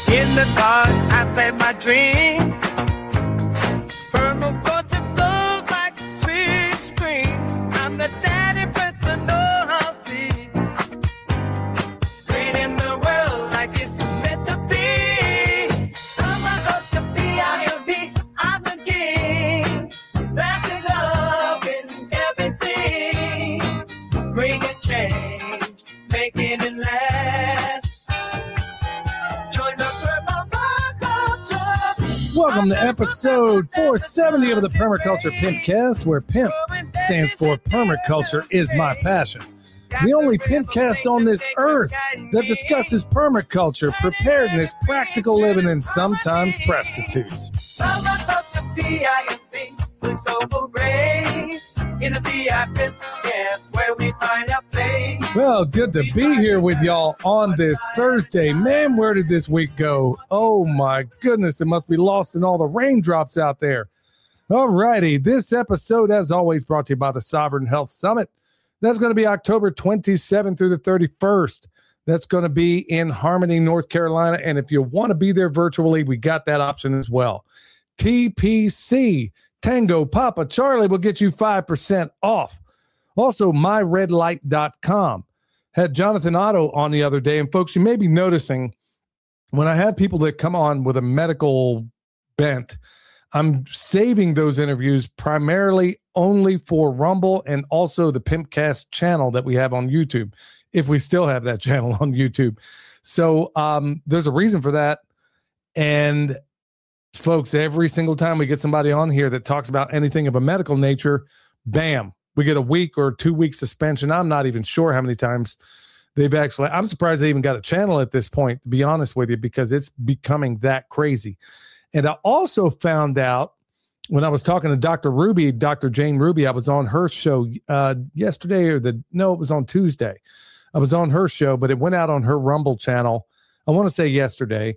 In the dark, I play my dreams. Permaculture flows like sweet streams. I'm the daddy with the know-how seed. Green in the world like it's meant to be. Permaculture, P-I-M-P, I'm the king. Wrapping love in everything. Bringing change, making it last. Welcome to episode 470 of the Permaculture Pimpcast, where PIMP stands for Permaculture is my passion. The only pimpcast on this earth that discusses permaculture, preparedness, practical living, and sometimes prostitutes. Permaculture, P-I-M-P, with soulful rays. In the Pimpcast, where we find our place. Well, good to be here with y'all on this Thursday. Man, where did this week go? Oh my goodness, it must be lost in all the raindrops out there. All righty, this episode, as always, brought to you by the Sovereign Health Summit. That's going to be October 27th through the 31st. That's going to be in Harmony, North Carolina. And if you want to be there virtually, we got that option as well. TPC, Tango Papa Charlie, will get you 5% off. Also, myredlight.com. Had Jonathan Otto on the other day. And folks, you may be noticing when I have people that come on with a medical bent, I'm saving those interviews primarily only for Rumble and also the Pimpcast channel that we have on YouTube, if we still have that channel on YouTube. So there's a reason for that. And folks, every single time we get somebody on here that talks about anything of a medical nature, bam, we get a week or 2 week suspension. I'm not even sure how many times they've actually, I'm surprised they even got a channel at this point, to be honest with you, because it's becoming that crazy. And I also found out when I was talking to Dr. Jane Ruby, I was on her show yesterday it was on Tuesday. I was on her show, but it went out on her Rumble channel. I want to say yesterday.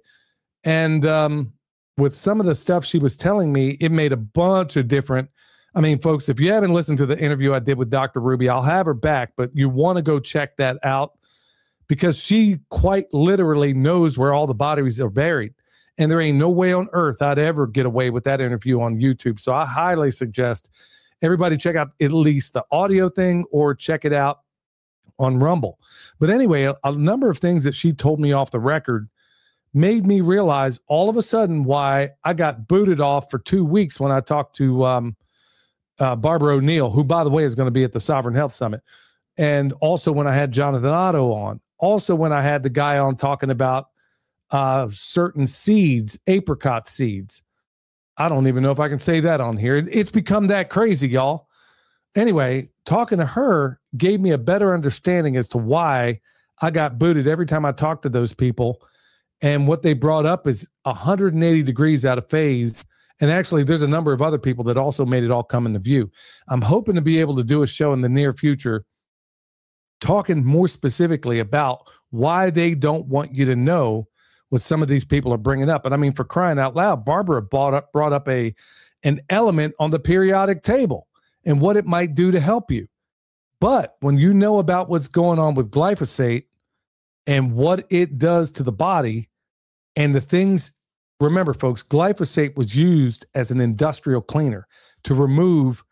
And with some of the stuff she was telling me, it made a bunch of different. I mean, folks, if you haven't listened to the interview I did with Dr. Ruby, I'll have her back, but you want to go check that out because she quite literally knows where all the bodies are buried. And there ain't no way on earth I'd ever get away with that interview on YouTube. So I highly suggest everybody check out at least the audio thing or check it out on Rumble. But anyway, a number of things that she told me off the record made me realize all of a sudden why I got booted off for 2 weeks when I talked to Barbara O'Neill, who, by the way, is going to be at the Sovereign Health Summit. And also when I had Jonathan Otto on. Also when I had the guy on talking about certain seeds, apricot seeds. I don't even know if I can say that on here. It's become that crazy, y'all. Anyway, talking to her gave me a better understanding as to why I got booted every time I talked to those people. And what they brought up is 180 degrees out of phase. And actually, there's a number of other people that also made it all come into view. I'm hoping to be able to do a show in the near future talking more specifically about why they don't want you to know what some of these people are bringing up. And I mean, for crying out loud, Barbara brought up an element on the periodic table and what it might do to help you. But when you know about what's going on with glyphosate and what it does to the body and the things, remember, folks, glyphosate was used as an industrial cleaner to remove,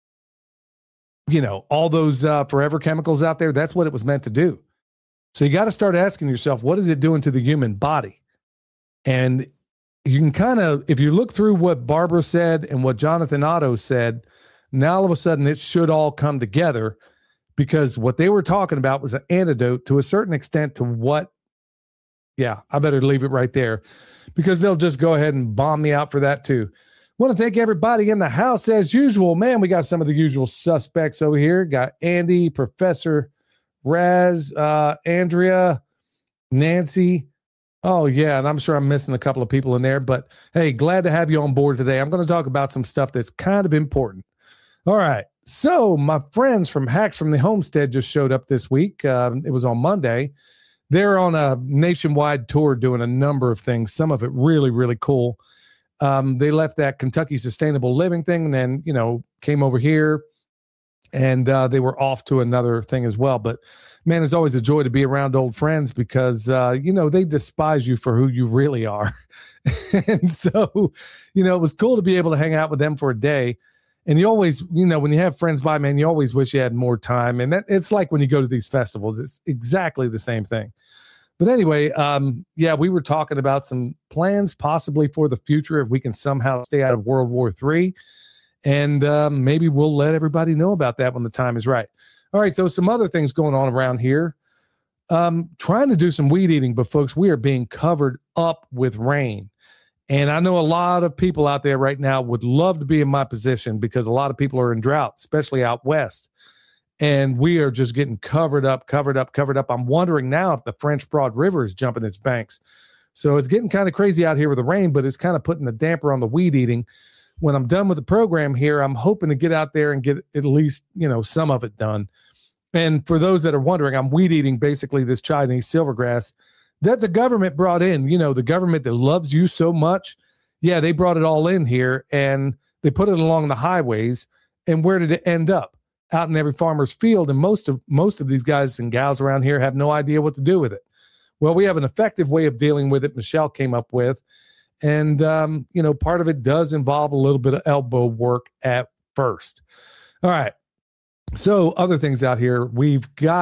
all those forever chemicals out there. That's what it was meant to do. So you got to start asking yourself, what is it doing to the human body? And you can kind of, if you look through what Barbara said and what Jonathan Otto said, now all of a sudden it should all come together, because what they were talking about was an antidote to a certain extent to what, I better leave it right there because they'll just go ahead and bomb me out for that too. Want to thank everybody in the house as usual. Man, we got some of the usual suspects over here. Got Andy, Professor Raz, Andrea, Nancy. Oh, yeah, and I'm sure I'm missing a couple of people in there. But, hey, glad to have you on board today. I'm going to talk about some stuff that's kind of important. All right. So my friends from Hacks from the Homestead just showed up this week. It was on Monday. They're on a nationwide tour doing a number of things, some of it really, really cool. They left that Kentucky Sustainable Living thing and then, came over here. And they were off to another thing as well. But man, it's always a joy to be around old friends because, they despise you for who you really are. And so, it was cool to be able to hang out with them for a day. And you always, when you have friends by, man, you always wish you had more time. And it's like when you go to these festivals, it's exactly the same thing. But anyway, we were talking about some plans possibly for the future if we can somehow stay out of World War III. And maybe we'll let everybody know about that when the time is right. All right, so some other things going on around here. Trying to do some weed eating, but folks, we are being covered up with rain. And I know a lot of people out there right now would love to be in my position because a lot of people are in drought, especially out west. And we are just getting covered up. I'm wondering now if the French Broad River is jumping its banks. So it's getting kind of crazy out here with the rain, but it's kind of putting the damper on the weed eating. When I'm done with the program here, I'm hoping to get out there and get at least, some of it done. And for those that are wondering, I'm weed eating basically this Chinese silvergrass that the government brought in, the government that loves you so much. Yeah, they brought it all in here and they put it along the highways. And where did it end up? Out in every farmer's field. And most of these guys and gals around here have no idea what to do with it. Well, we have an effective way of dealing with it Michelle came up with. And, part of it does involve a little bit of elbow work at first. All right. So other things out here, we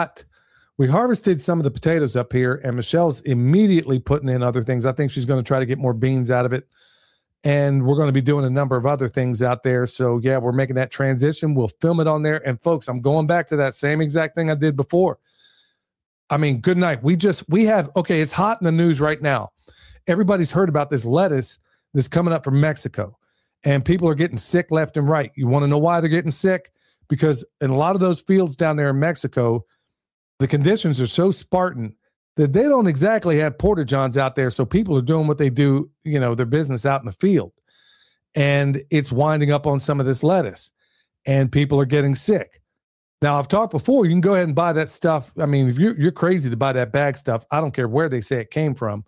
harvested some of the potatoes up here and Michelle's immediately putting in other things. I think she's going to try to get more beans out of it. And we're going to be doing a number of other things out there. So yeah, we're making that transition. We'll film it on there. And folks, I'm going back to that same exact thing I did before. I mean, good night. It's hot in the news right now. Everybody's heard about this lettuce that's coming up from Mexico and people are getting sick left and right. You want to know why they're getting sick? Because in a lot of those fields down there in Mexico, the conditions are so Spartan that they don't exactly have porta-johns out there. So people are doing what they do, their business out in the field. And it's winding up on some of this lettuce and people are getting sick. Now, I've talked before, you can go ahead and buy that stuff. I mean, if you're crazy to buy that bag stuff, I don't care where they say it came from.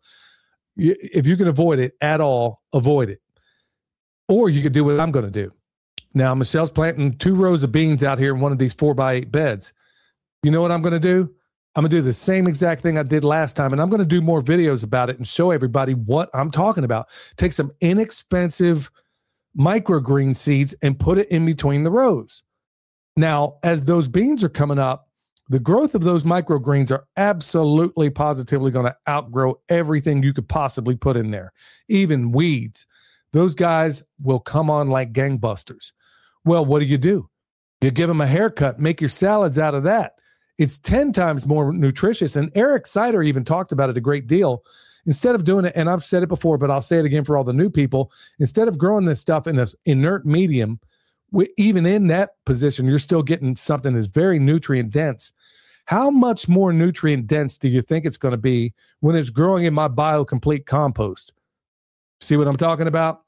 If you can avoid it at all, avoid it. Or you could do what I'm going to do. Now, Michelle's planting 2 rows of beans out here in one of these 4x8 beds. You know what I'm going to do? I'm going to do the same exact thing I did last time, and I'm going to do more videos about it and show everybody what I'm talking about. Take some inexpensive microgreen seeds and put it in between the rows. Now, as those beans are coming up, the growth of those microgreens are absolutely positively going to outgrow everything you could possibly put in there, even weeds. Those guys will come on like gangbusters. Well, what do? You give them a haircut, make your salads out of that. It's 10 times more nutritious. And Eric Sider even talked about it a great deal. Instead of doing it, and I've said it before, but I'll say it again for all the new people, instead of growing this stuff in an inert medium, even in that position, you're still getting something that's very nutrient dense. How much more nutrient dense do you think it's going to be when it's growing in my BioComplete compost? See what I'm talking about?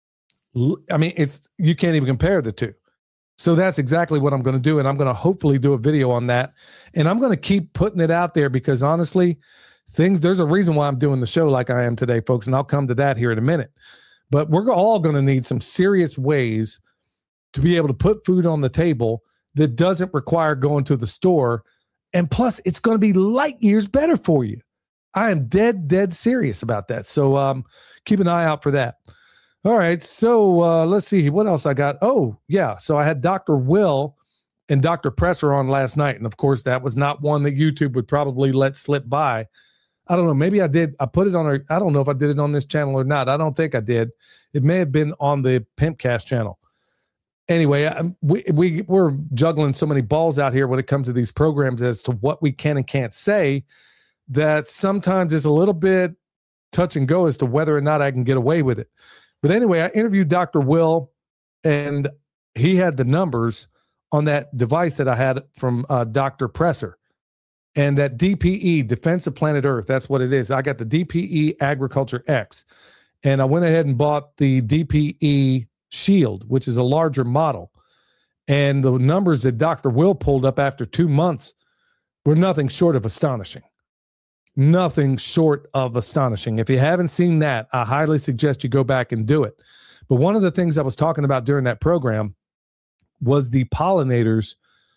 I mean, you can't even compare the two. So that's exactly what I'm going to do. And I'm going to hopefully do a video on that. And I'm going to keep putting it out there because honestly, there's a reason why I'm doing the show like I am today, folks. And I'll come to that here in a minute. But we're all going to need some serious ways to be able to put food on the table that doesn't require going to the store. And plus, it's going to be light years better for you. I am dead serious about that. So keep an eye out for that. All right, so let's see what else I got. Oh, yeah, so I had Dr. Will and Dr. Presser on last night, and of course, that was not one that YouTube would probably let slip by. I don't know, maybe I did. I put it on I don't know if I did it on this channel or not. I don't think I did. It may have been on the Pimpcast channel. Anyway, we're juggling so many balls out here when it comes to these programs as to what we can and can't say that sometimes it's a little bit touch and go as to whether or not I can get away with it. But anyway, I interviewed Dr. Will, and he had the numbers on that device that I had from Dr. Presser. And that DPE, Defense of Planet Earth, that's what it is. I got the DPE Agriculture X. And I went ahead and bought the DPE Shield, which is a larger model. And the numbers that Dr. Will pulled up after 2 months were nothing short of astonishing. Nothing short of astonishing. If you haven't seen that, I highly suggest you go back and do it. But one of the things I was talking about during that program was the pollinators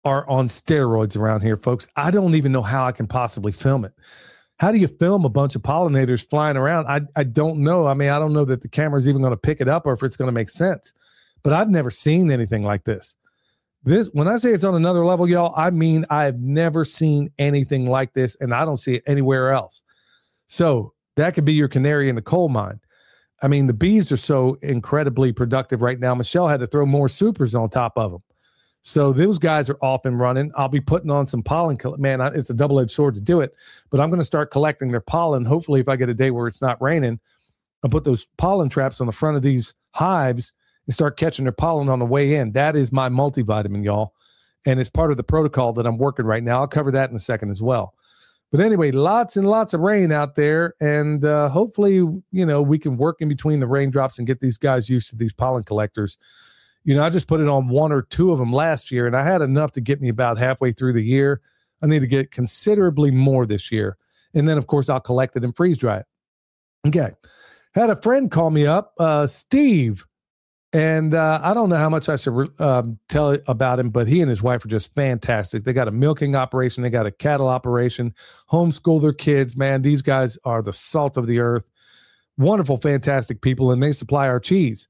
are on steroids around here, folks. I don't even know how I can possibly film it. How do you film a bunch of pollinators flying around? I don't know. I mean, I don't know that the camera's even going to pick it up or if it's going to make sense. But I've never seen anything like this. When I say it's on another level, y'all, I mean I've never seen anything like this, and I don't see it anywhere else. So that could be your canary in the coal mine. I mean, the bees are so incredibly productive right now. Michelle had to throw more supers on top of them. So those guys are off and running. I'll be putting on some pollen. Man, it's a double-edged sword to do it, but I'm going to start collecting their pollen. Hopefully, if I get a day where it's not raining, I'll put those pollen traps on the front of these hives and start catching their pollen on the way in. That is my multivitamin, y'all, and it's part of the protocol that I'm working right now. I'll cover that in a second as well. But anyway, lots and lots of rain out there, and hopefully, we can work in between the raindrops and get these guys used to these pollen collectors. I just put it on 1 or 2 of them last year, and I had enough to get me about halfway through the year. I need to get considerably more this year. And then, of course, I'll collect it and freeze dry it. Okay. Had a friend call me up, Steve, and I don't know how much I should tell about him, but he and his wife are just fantastic. They got a milking operation. They got a cattle operation, homeschool their kids. Man, these guys are the salt of the earth. Wonderful, fantastic people, and they supply our cheese.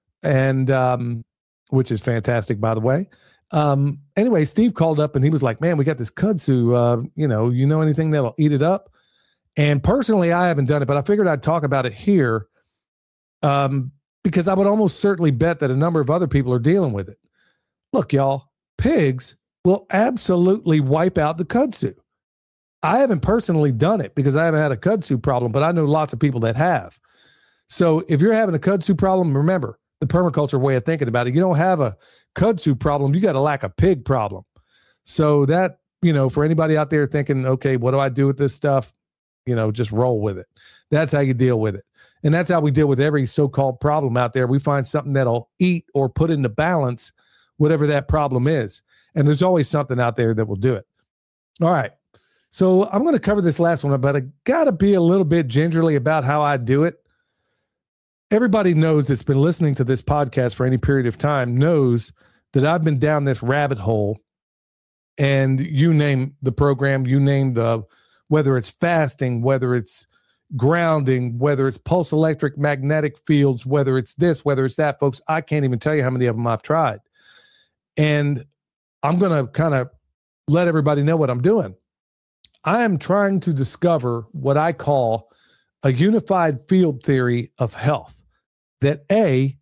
And which is fantastic, by the way. Anyway, Steve called up and he was like, man, we got this kudzu, you know anything that'll eat it up? And personally, I haven't done it, but I figured I'd talk about it here because I would almost certainly bet that a number of other people are dealing with it. Look, y'all, pigs will absolutely wipe out the kudzu. I haven't personally done it because I haven't had a kudzu problem, but I know lots of people that have. So if you're having a kudzu problem, remember, the permaculture way of thinking about it, you don't have a kudzu problem, you got a lack of pig problem. So that, for anybody out there thinking, okay, what do I do with this stuff? Just roll with it. That's how you deal with it. And that's how we deal with every so-called problem out there. We find something that'll eat or put into balance whatever that problem is. And there's always something out there that will do it. All right. So I'm going to cover this last one, but I got to be a little bit gingerly about how I do it. Everybody knows that's been listening to this podcast for any period of time knows that I've been down this rabbit hole, and you name the program, you name whether it's fasting, whether it's grounding, whether it's pulse electric magnetic fields, whether it's this, whether it's that, folks, I can't even tell you how many of them I've tried. And I'm going to kind of let everybody know what I'm doing. I am trying to discover what I call a unified field theory of health that A,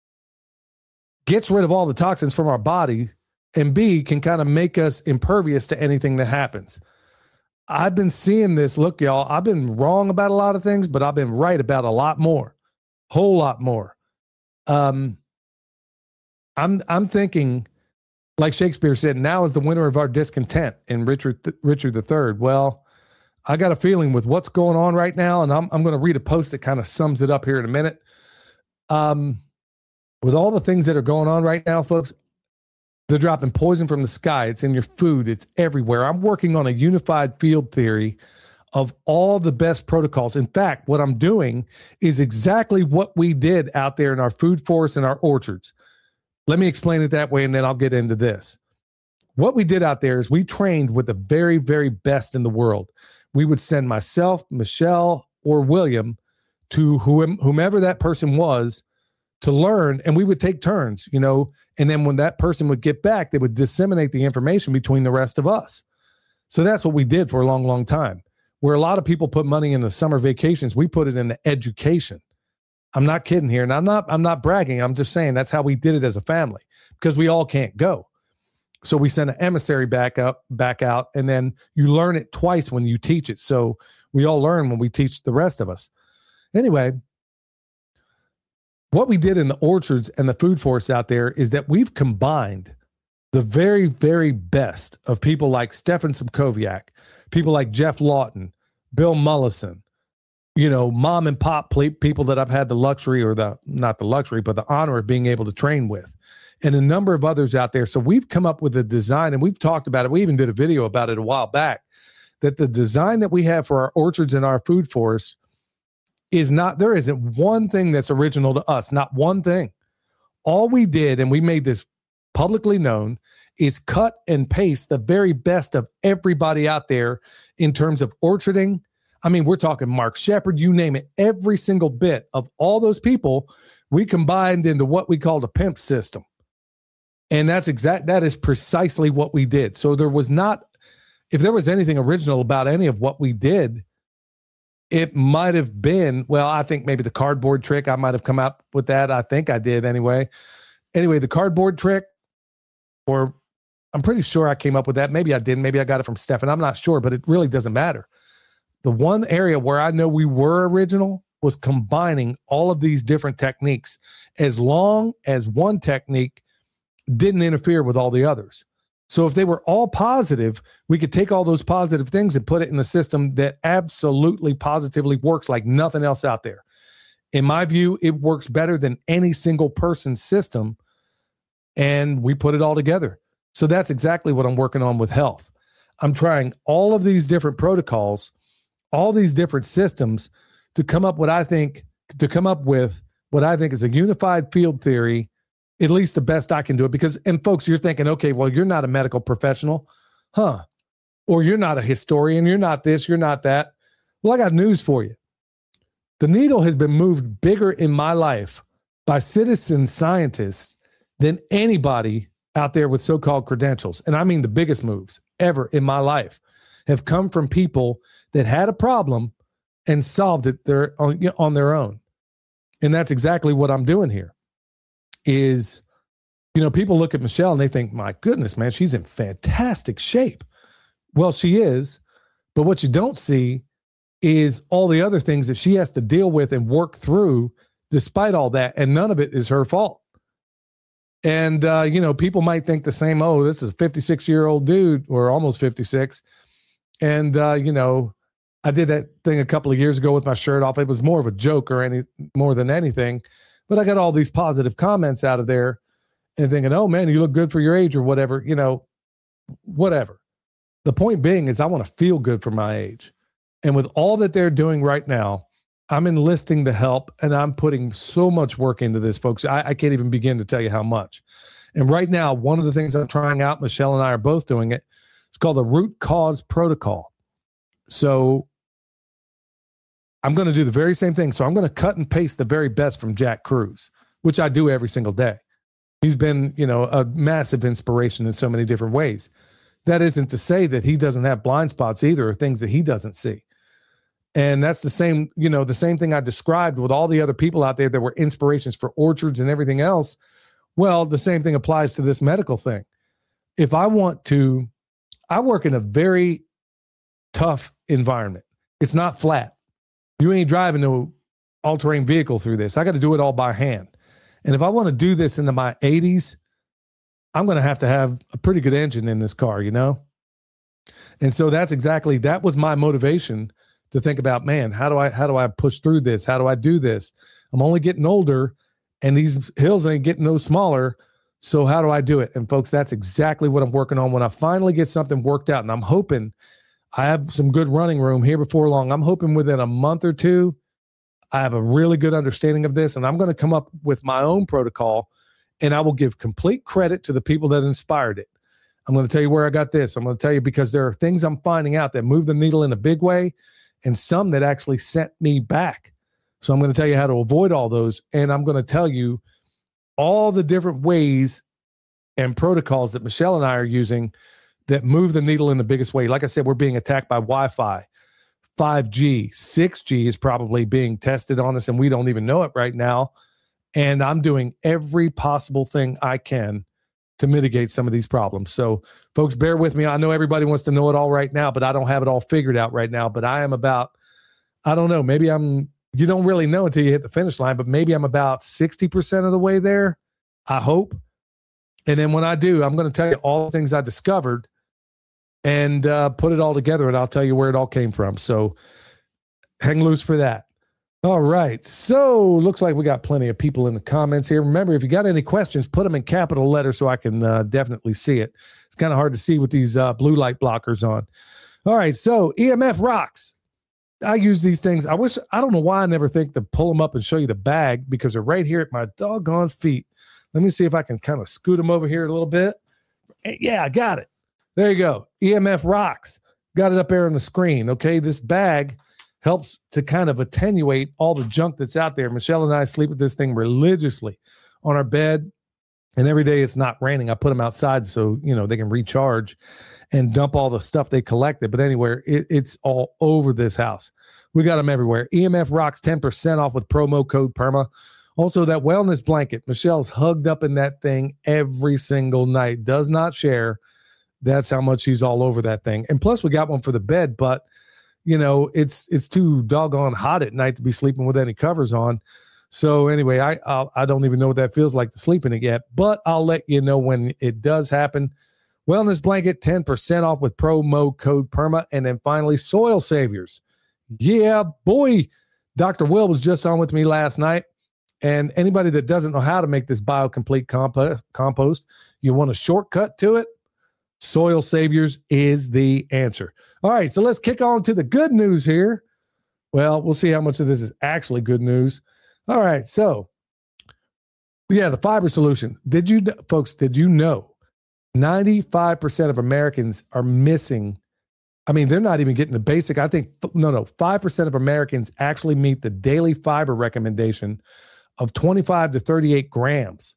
gets rid of all the toxins from our body, and B, can kind of make us impervious to anything that happens. I've been seeing this. Look, y'all, I've been wrong about a lot of things, but I've been right about a lot more, whole lot more. I'm thinking, like Shakespeare said, now is the winter of our discontent in Richard III. Well, I got a feeling with what's going on right now, and I'm going to read a post that kind of sums it up here in a minute. With all the things that are going on right now, folks, they're dropping poison from the sky. It's in your food. It's everywhere. I'm working on a unified field theory of all the best protocols. In fact, what I'm doing is exactly what we did out there in our food forests and our orchards. Let me explain it that way, and then I'll get into this. What we did out there is we trained with the very, very best in the world. We would send myself, Michelle, or William to whomever that person was to learn, and we would take turns, and then when that person would get back, they would disseminate the information between the rest of us. So that's what we did for a long, long time. Where a lot of people put money in the summer vacations, we put it into education. I'm not kidding here, and I'm not bragging. I'm just saying that's how we did it as a family because we all can't go. So we send an emissary back out, and then you learn it twice when you teach it. So we all learn when we teach the rest of us. Anyway, what we did in the orchards and the food forests out there is that we've combined the very, very best of people like Stefan Subkowiak, people like Jeff Lawton, Bill Mullison, mom and pop people that I've had the luxury not the luxury, but the honor of being able to train with, and a number of others out there. So we've come up with a design, and we've talked about it. We even did a video about it a while back, that the design that we have for our orchards and our food forests there isn't one thing that's original to us, not one thing. All we did, and we made this publicly known, is cut and paste the very best of everybody out there in terms of orcharding. I mean, we're talking Mark Shepard, you name it, every single bit of all those people we combined into what we called a pimp system. And that is precisely what we did. So there was not, if there was anything original about any of what we did, it might have been, well, I think maybe the cardboard trick, I might have come up with that. I think I did anyway. Anyway, the cardboard trick, or I'm pretty sure I came up with that. Maybe I didn't. Maybe I got it from Stefan. I'm not sure, but it really doesn't matter. The one area where I know we were original was combining all of these different techniques, as long as one technique didn't interfere with all the others. So if they were all positive, we could take all those positive things and put it in the system that absolutely positively works like nothing else out there. In my view, it works better than any single person's system, and we put it all together. So that's exactly what I'm working on with health. I'm trying all of these different protocols, all these different systems to come up with what I think is a unified field theory, at least the best I can do it. Because, and folks, you're thinking, okay, well, you're not a medical professional, huh? Or you're not a historian, you're not this, you're not that. Well, I got news for you. The needle has been moved bigger in my life by citizen scientists than anybody out there with so-called credentials. And I mean the biggest moves ever in my life have come from people that had a problem and solved it on their own. And that's exactly what I'm doing here. Is, people look at Michelle and they think, my goodness, man, she's in fantastic shape. Well, she is, but what you don't see is all the other things that she has to deal with and work through despite all that, and none of it is her fault. And, people might think the same, oh, this is a 56-year-old dude, or almost 56, and, I did that thing a couple of years ago with my shirt off. It was more of a joke more than anything. But I got all these positive comments out of there and thinking, oh, man, you look good for your age or whatever, whatever. The point being is I want to feel good for my age. And with all that they're doing right now, I'm enlisting the help, and I'm putting so much work into this, folks. I can't even begin to tell you how much. And right now, one of the things I'm trying out, Michelle and I are both doing it, it's called the root cause protocol. So I'm going to do the very same thing. So I'm going to cut and paste the very best from Jack Kruse, which I do every single day. He's been, a massive inspiration in so many different ways. That isn't to say that he doesn't have blind spots either, or things that he doesn't see. And that's the same thing I described with all the other people out there that were inspirations for orchards and everything else. Well, the same thing applies to this medical thing. If I work in a very tough environment. It's not flat. You ain't driving no all-terrain vehicle through this. I got to do it all by hand. And if I want to do this into my 80s, I'm going to have a pretty good engine in this car, And so that was my motivation to think about, man, how do I push through this? How do I do this? I'm only getting older, and these hills ain't getting no smaller. So how do I do it? And folks, that's exactly what I'm working on when I finally get something worked out. And I'm hoping I have some good running room here before long. I'm hoping within a month or two, I have a really good understanding of this, and I'm going to come up with my own protocol, and I will give complete credit to the people that inspired it. I'm going to tell you where I got this. I'm going to tell you because there are things I'm finding out that move the needle in a big way, and some that actually sent me back. So I'm going to tell you how to avoid all those, and I'm going to tell you all the different ways and protocols that Michelle and I are using that move the needle in the biggest way. Like I said, we're being attacked by Wi-Fi, 5G, 6G is probably being tested on us, and we don't even know it right now. And I'm doing every possible thing I can to mitigate some of these problems. So, folks, bear with me. I know everybody wants to know it all right now, but I don't have it all figured out right now. But I am about, I don't know, you don't really know until you hit the finish line, but maybe I'm about 60% of the way there, I hope. And then when I do, I'm going to tell you all the things I discovered and put it all together, and I'll tell you where it all came from. So hang loose for that. All right. So looks like we got plenty of people in the comments here. Remember, if you got any questions, put them in capital letters so I can definitely see it. It's kind of hard to see with these blue light blockers on. All right. So EMF rocks. I use these things. I don't know why I never think to pull them up and show you the bag, because they're right here at my doggone feet. Let me see if I can kind of scoot them over here a little bit. Yeah, I got it. There you go. EMF Rocks. Got it up there on the screen. Okay, this bag helps to kind of attenuate all the junk that's out there. Michelle and I sleep with this thing religiously on our bed. And every day it's not raining, I put them outside so, they can recharge and dump all the stuff they collected. But anywhere, it's all over this house. We got them everywhere. EMF Rocks 10% off with promo code PERMA. Also, that wellness blanket. Michelle's hugged up in that thing every single night. Does not share. That's how much she's all over that thing. And plus, we got one for the bed, but, it's too doggone hot at night to be sleeping with any covers on. So anyway, I don't even know what that feels like to sleep in it yet, but I'll let you know when it does happen. Wellness blanket, 10% off with promo code PERMA. And then finally, Soil Saviors. Yeah, boy. Dr. Will was just on with me last night. And anybody that doesn't know how to make this BioComplete compost, you want a shortcut to it, Soil Saviors is the answer. All right, so let's kick on to the good news here. Well, we'll see how much of this is actually good news. All right, so, yeah, the fiber solution. Did you know 95% of Americans are missing? I mean, they're not even getting the basic. 5% of Americans actually meet the daily fiber recommendation of 25 to 38 grams.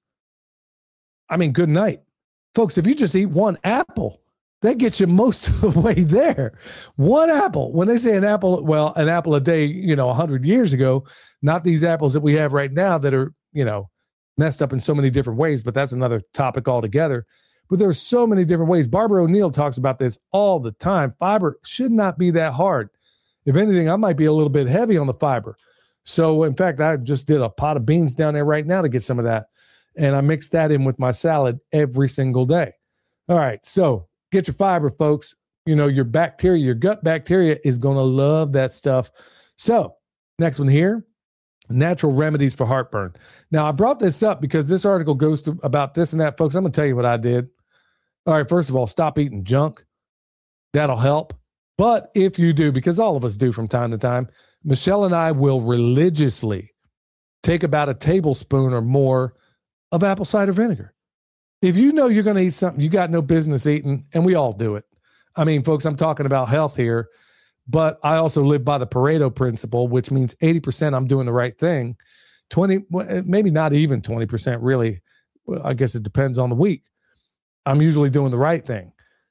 I mean, good night. Folks, if you just eat one apple, that gets you most of the way there. One apple. When they say an apple a day, 100 years ago, not these apples that we have right now that are, messed up in so many different ways, but that's another topic altogether. But there's so many different ways. Barbara O'Neill talks about this all the time. Fiber should not be that hard. If anything, I might be a little bit heavy on the fiber. So, in fact, I just did a pot of beans down there right now to get some of that. And I mix that in with my salad every single day. All right, so get your fiber, folks. Your bacteria, your gut bacteria is going to love that stuff. So, next one here, natural remedies for heartburn. Now, I brought this up because this article goes to about this and that, folks. I'm going to tell you what I did. All right, first of all, stop eating junk. That'll help. But if you do, because all of us do from time to time, Michelle and I will religiously take about a tablespoon or more of apple cider vinegar. If you know you're going to eat something you got no business eating, and we all do it. I mean, folks, I'm talking about health here, but I also live by the Pareto principle, which means 80% I'm doing the right thing. 20, maybe not even 20% really. Well, I guess it depends on the week. I'm usually doing the right thing.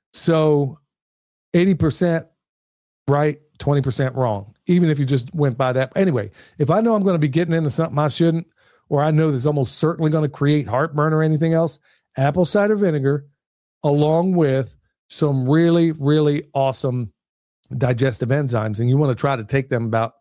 So 80% right, 20% wrong, even if you just went by that. Anyway, if I know I'm going to be getting into something I shouldn't, or I know that's almost certainly going to create heartburn or anything else, apple cider vinegar, along with some really, really awesome digestive enzymes. And you want to try to take them about,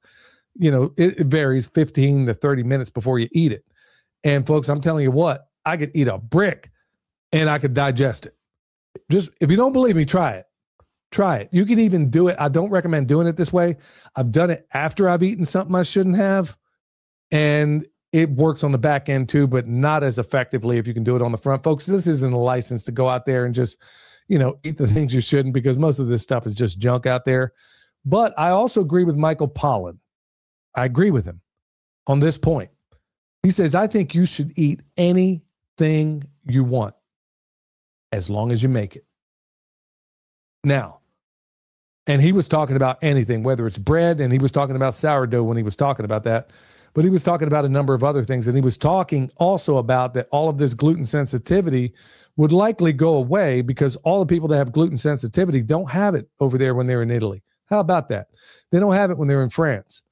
it varies 15 to 30 minutes before you eat it. And folks, I'm telling you what, I could eat a brick and I could digest it. Just, if you don't believe me, try it. Try it. You can even do it. I don't recommend doing it this way. I've done it after I've eaten something I shouldn't have. And it works on the back end too, but not as effectively if you can do it on the front. Folks, this isn't a license to go out there and just, eat the things you shouldn't, because most of this stuff is just junk out there. But I also agree with Michael Pollan. I agree with him on this point. He says, I think you should eat anything you want as long as you make it. Now, and he was talking about anything, whether it's bread, and he was talking about sourdough when he was talking about that. But he was talking about a number of other things. And he was talking also about that all of this gluten sensitivity would likely go away because all the people that have gluten sensitivity don't have it over there when they're in Italy. How about that? They don't have it when they're in France.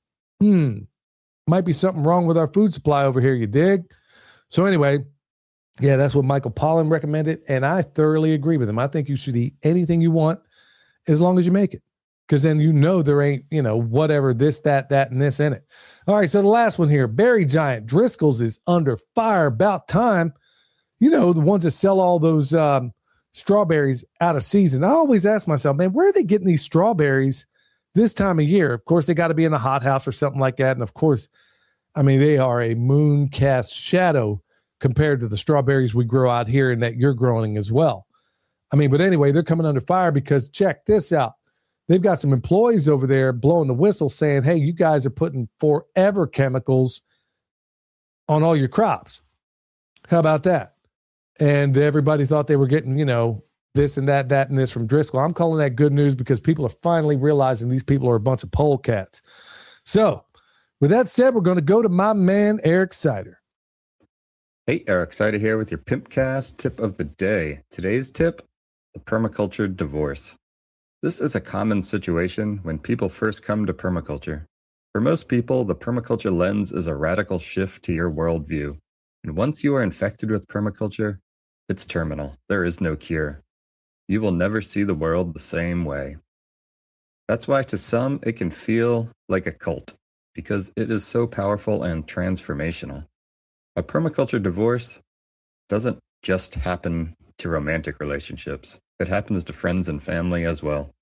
Might be something wrong with our food supply over here, you dig? So anyway, yeah, that's what Michael Pollan recommended. And I thoroughly agree with him. I think you should eat anything you want as long as you make it. Because then there ain't, whatever, this, that, and this in it. All right, so the last one here, Berry Giant. Driscoll's is under fire. About time. The ones that sell all those strawberries out of season. I always ask myself, man, where are they getting these strawberries this time of year? Of course, they got to be in a hothouse or something like that. And of course, I mean, they are a moon cast shadow compared to the strawberries we grow out here and that you're growing as well. I mean, but anyway, they're coming under fire because check this out. They've got some employees over there blowing the whistle saying, hey, you guys are putting forever chemicals on all your crops. How about that? And everybody thought they were getting, this and that, and this from Driscoll. I'm calling that good news because people are finally realizing these people are a bunch of polecats. So with that said, we're going to go to my man, Eric Sider. Hey, Eric Sider here with your Pimpcast tip of the day. Today's tip, the permaculture divorce. This is a common situation when people first come to permaculture. For most people, the permaculture lens is a radical shift to your worldview. And once you are infected with permaculture, it's terminal. There is no cure. You will never see the world the same way. That's why to some, it can feel like a cult, because it is so powerful and transformational. A permaculture divorce doesn't just happen to romantic relationships. It happens to friends and family as well.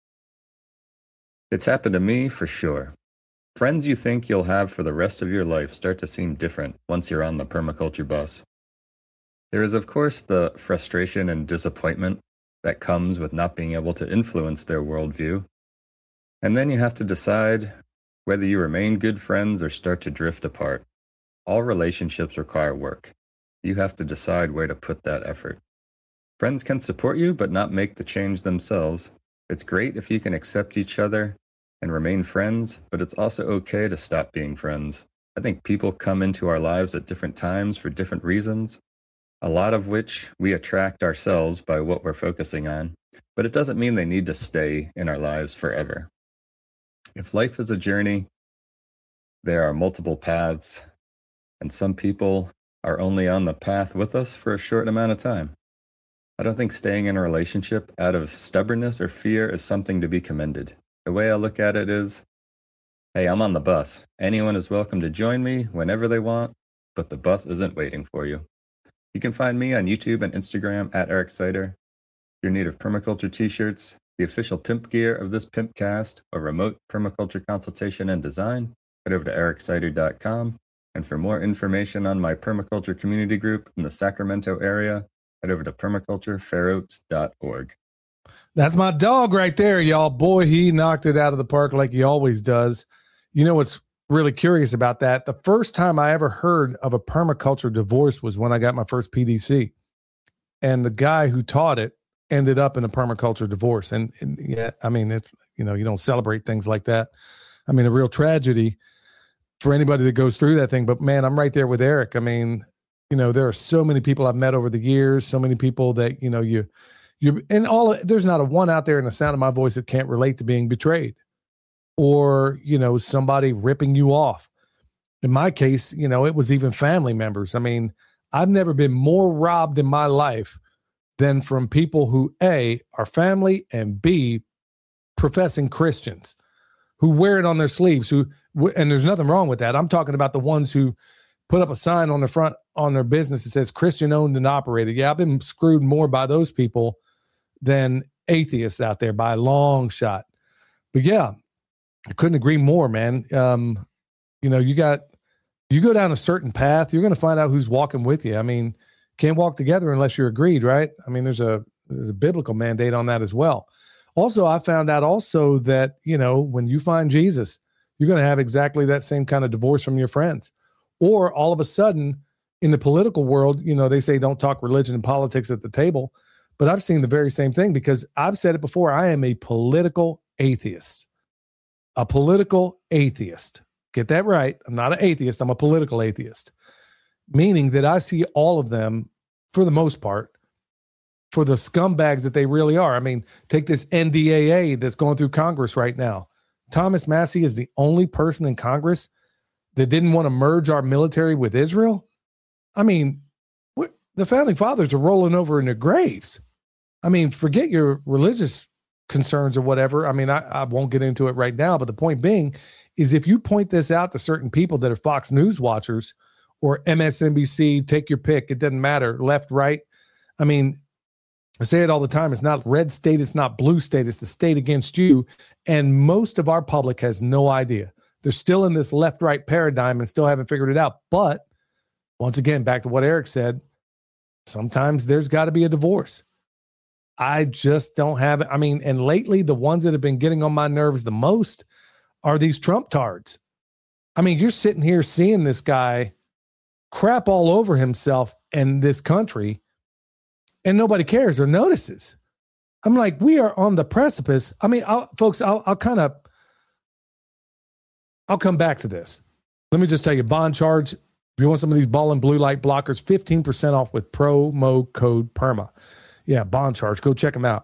It's happened to me for sure. Friends you think you'll have for the rest of your life start to seem different once you're on the permaculture bus. There is, of course, the frustration and disappointment that comes with not being able to influence their worldview. And then you have to decide whether you remain good friends or start to drift apart. All relationships require work. You have to decide where to put that effort. Friends can support you, but not make the change themselves. It's great if you can accept each other and remain friends, but it's also okay to stop being friends. I think people come into our lives at different times for different reasons, a lot of which we attract ourselves by what we're focusing on, but it doesn't mean they need to stay in our lives forever. If life is a journey, there are multiple paths, and some people are only on the path with us for a short amount of time. I don't think staying in a relationship out of stubbornness or fear is something to be commended. The way I look at it is, hey, I'm on the bus. Anyone is welcome to join me whenever they want, but the bus isn't waiting for you. You can find me on YouTube and Instagram at Eric Sider. If you're in need of permaculture t-shirts, the official pimp gear of this Pimpcast, or remote permaculture consultation and design, head over to ericsider.com. And for more information on my permaculture community group in the Sacramento area, head over to permaculturefairoaks.org. That's my dog right there, y'all. Boy, he knocked it out of the park like he always does. You know what's really curious about that? The first time I ever heard of a permaculture divorce was when I got my first PDC. And the guy who taught it ended up in a permaculture divorce. And yeah, I mean, it's, you know, you don't celebrate things like that. I mean, a real tragedy for anybody that goes through that thing. But man, I'm right there with Eric. I mean, you know, there are so many people I've met over the years, so many people that, you know, there's not a one out there in the sound of my voice that can't relate to being betrayed or, you know, somebody ripping you off. In my case, you know, it was even family members. I mean, I've never been more robbed in my life than from people who A, are family, and B, professing Christians who wear it on their sleeves, and there's nothing wrong with that. I'm talking about the ones who put up a sign on the front on their business that says Christian owned and operated. Yeah, I've been screwed more by those people than atheists out there by a long shot. But yeah, I couldn't agree more, man. You know, you go down a certain path, you're going to find out who's walking with you. I mean, can't walk together unless you're agreed, right? I mean, there's a biblical mandate on that as well. Also, I found out also that, you know, when you find Jesus, you're going to have exactly that same kind of divorce from your friends. Or all of a sudden in the political world, you know, they say don't talk religion and politics at the table. But I've seen the very same thing because I've said it before. I am a political atheist. A political atheist. Get that right. I'm not an atheist. I'm a political atheist. Meaning that I see all of them, for the most part, for the scumbags that they really are. I mean, take this NDAA that's going through Congress right now. Thomas Massie is the only person in Congress that didn't want to merge our military with Israel. I mean, the founding fathers are rolling over in their graves. I mean, forget your religious concerns or whatever. I mean, I won't get into it right now, but the point being is if you point this out to certain people that are Fox News watchers or MSNBC, take your pick, it doesn't matter, left, right. I mean, I say it all the time. It's not red state. It's not blue state. It's the state against you. And most of our public has no idea. They're still in this left-right paradigm and still haven't figured it out. But once again, back to what Eric said, sometimes there's got to be a divorce. I just don't have it. I mean, and lately the ones that have been getting on my nerves the most are these Trump tards. I mean, you're sitting here seeing this guy crap all over himself and this country, and nobody cares or notices. I'm like, we are on the precipice. I mean, I'll come back to this. Let me just tell you, bond charge, if you want some of these ball and blue light blockers, 15% off with promo code PERMA. Yeah, bond charge. Go check them out.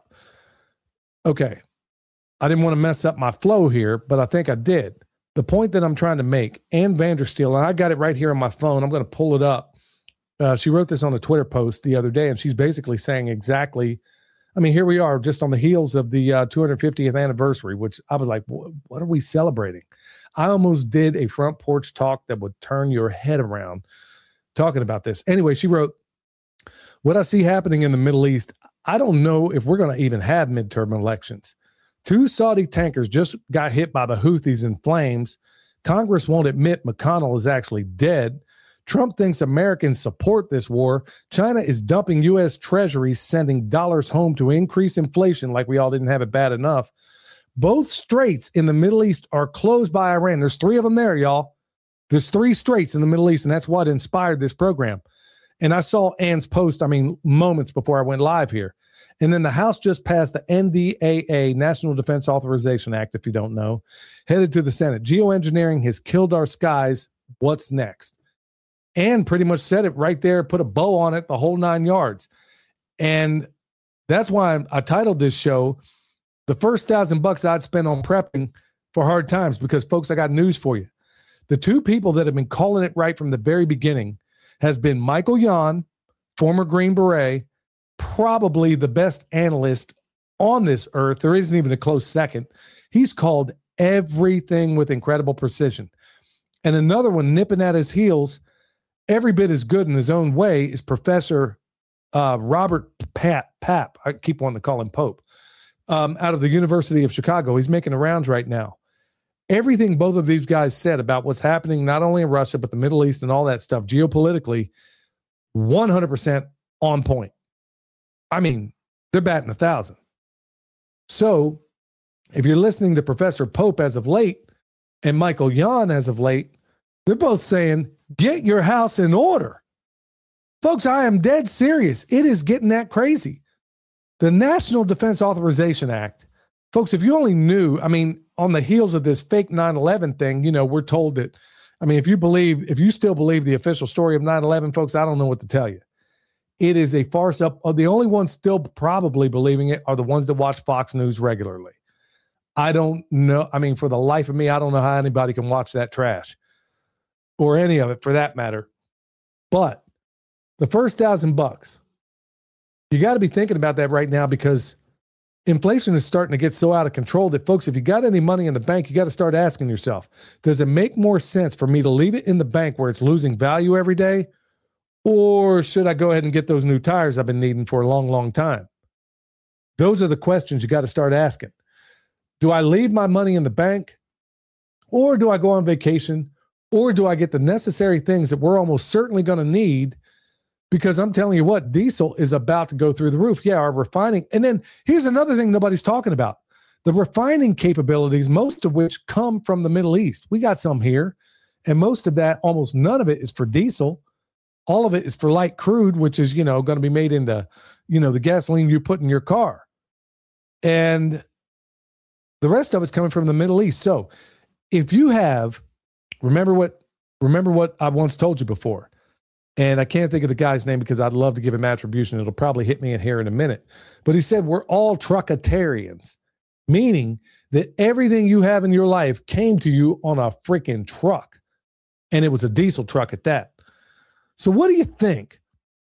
Okay. I didn't want to mess up my flow here, but I think I did. The point that I'm trying to make, Ann Vandersteel, and I got it right here on my phone. I'm going to pull it up. She wrote this on a Twitter post the other day, and she's basically saying exactly, I mean, here we are just on the heels of the 250th anniversary, which I was like, what are we celebrating? I almost did a front porch talk that would turn your head around talking about this. Anyway, she wrote, what I see happening in the Middle East, I don't know if we're going to even have midterm elections. 2 Saudi tankers just got hit by the Houthis in flames. Congress won't admit McConnell is actually dead. Trump thinks Americans support this war. China is dumping U.S. treasuries, sending dollars home to increase inflation like we all didn't have it bad enough. Both straits in the Middle East are closed by Iran. There's 3 of them there, y'all. There's 3 straits in the Middle East, and that's what inspired this program. And I saw Ann's post, moments before I went live here. And then the House just passed the NDAA, National Defense Authorization Act, if you don't know, headed to the Senate. Geoengineering has killed our skies. What's next? Ann pretty much said it right there, put a bow on it, the whole 9 yards. And that's why I titled this show, The First $1,000 I'd Spend on Prepping for Hard Times, because, folks, I got news for you. The 2 people that have been calling it right from the very beginning has been Michael Yon, former Green Beret, probably the best analyst on this earth. There isn't even a close second. He's called everything with incredible precision. And another one nipping at his heels, every bit as good in his own way, is Professor Robert Papp. I keep wanting to call him Pope, out of the University of Chicago. He's making the rounds right now. Everything both of these guys said about what's happening, not only in Russia, but the Middle East and all that stuff, geopolitically, 100% on point. I mean, they're batting 1,000. So if you're listening to Professor Pope as of late and Michael Yon as of late, they're both saying, get your house in order. Folks, I am dead serious. It is getting that crazy. The National Defense Authorization Act, folks, if you only knew, on the heels of this fake 9/11 thing, we're told that, if you still believe the official story of 9/11, folks, I don't know what to tell you. It is a farce. The only ones still probably believing it are the ones that watch Fox News regularly. I don't know. For the life of me, I don't know how anybody can watch that trash or any of it for that matter. But the first $1,000, you got to be thinking about that right now, because inflation is starting to get so out of control that, folks, if you got any money in the bank, you got to start asking yourself, does it make more sense for me to leave it in the bank where it's losing value every day? Or should I go ahead and get those new tires I've been needing for a long, long time? Those are the questions you got to start asking. Do I leave my money in the bank? Or do I go on vacation? Or do I get the necessary things that we're almost certainly going to need? Because I'm telling you what, diesel is about to go through the roof. Yeah, our refining. And then here's another thing nobody's talking about. The refining capabilities, most of which come from the Middle East. We got some here. And most of that, almost none of it is for diesel. All of it is for light crude, which is, going to be made into, the gasoline you put in your car. And the rest of it's coming from the Middle East. So if you have, remember what I once told you before, and I can't think of the guy's name because I'd love to give him attribution. It'll probably hit me in here in a minute. But he said, we're all truckatarians, meaning that everything you have in your life came to you on a freaking truck. And it was a diesel truck at that. So what do you think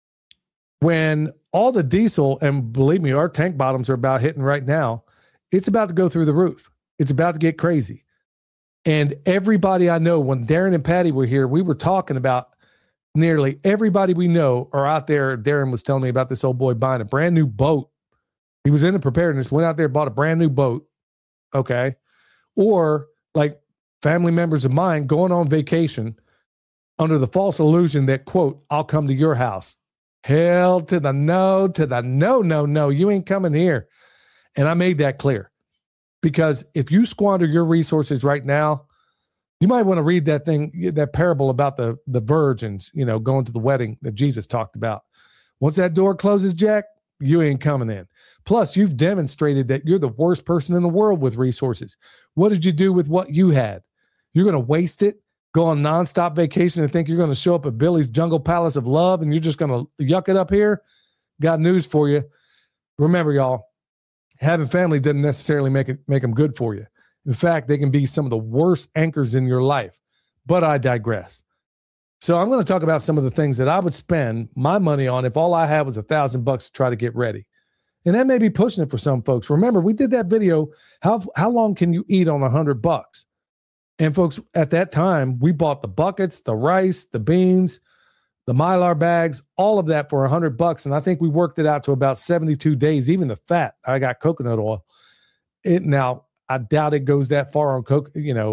when all the diesel, and believe me, our tank bottoms are about hitting right now, it's about to go through the roof. It's about to get crazy. And everybody I know, when Darren and Patty were here, we were talking about nearly everybody we know are out there. Darren was telling me about this old boy buying a brand new boat. He was into preparedness, went out there, bought a brand new boat. Okay. Or like family members of mine going on vacation under the false illusion that, quote, I'll come to your house. Hell to the no, no, you ain't coming here. And I made that clear, because if you squander your resources right now, you might want to read that thing, that parable about the virgins, going to the wedding that Jesus talked about. Once that door closes, Jack, you ain't coming in. Plus, you've demonstrated that you're the worst person in the world with resources. What did you do with what you had? You're going to waste it, go on nonstop vacation and think you're going to show up at Billy's Jungle Palace of Love and you're just going to yuck it up here? Got news for you. Remember, y'all, having family doesn't necessarily make them good for you. In fact, they can be some of the worst anchors in your life. But I digress. So I'm going to talk about some of the things that I would spend my money on if all I had was $1,000 to try to get ready. And that may be pushing it for some folks. Remember, we did that video, how long can you eat on $100? And folks, at that time, we bought the buckets, the rice, the beans, the Mylar bags, all of that for $100. And I think we worked it out to about 72 days, even the fat. I got coconut oil. Now, I doubt it goes that far on coke.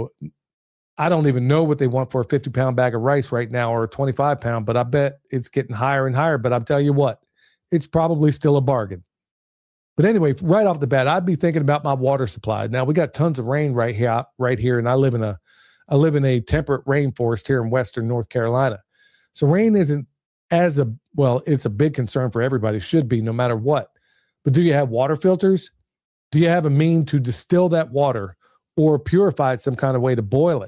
I don't even know what they want for a 50-pound bag of rice right now or a 25-pound, but I bet it's getting higher and higher. But I'll tell you what, it's probably still a bargain. But anyway, right off the bat, I'd be thinking about my water supply. Now, we got tons of rain right here, and I live in a temperate rainforest here in western North Carolina. So rain isn't it's a big concern for everybody, should be, no matter what. But do you have water filters? Do you have a mean to distill that water or purify it some kind of way to boil it?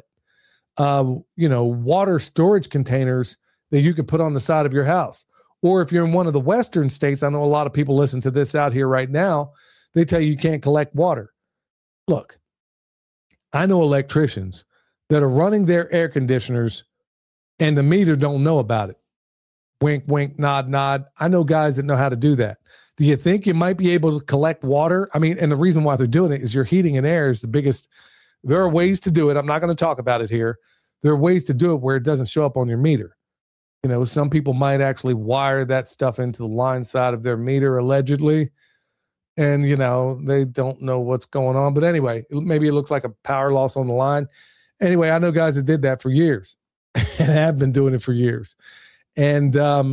Water storage containers that you could put on the side of your house. Or if you're in one of the western states, I know a lot of people listen to this out here right now, they tell you can't collect water. Look, I know electricians that are running their air conditioners and the meter don't know about it. Wink, wink, nod, nod. I know guys that know how to do that. Do you think you might be able to collect water? I mean, and the reason why they're doing it is your heating and air is the biggest. There are ways to do it. I'm not going to talk about it here. There are ways to do it where it doesn't show up on your meter. Some people might actually wire that stuff into the line side of their meter, allegedly. And, they don't know what's going on. But anyway, maybe it looks like a power loss on the line. Anyway, I know guys that did that for years and have been doing it for years. And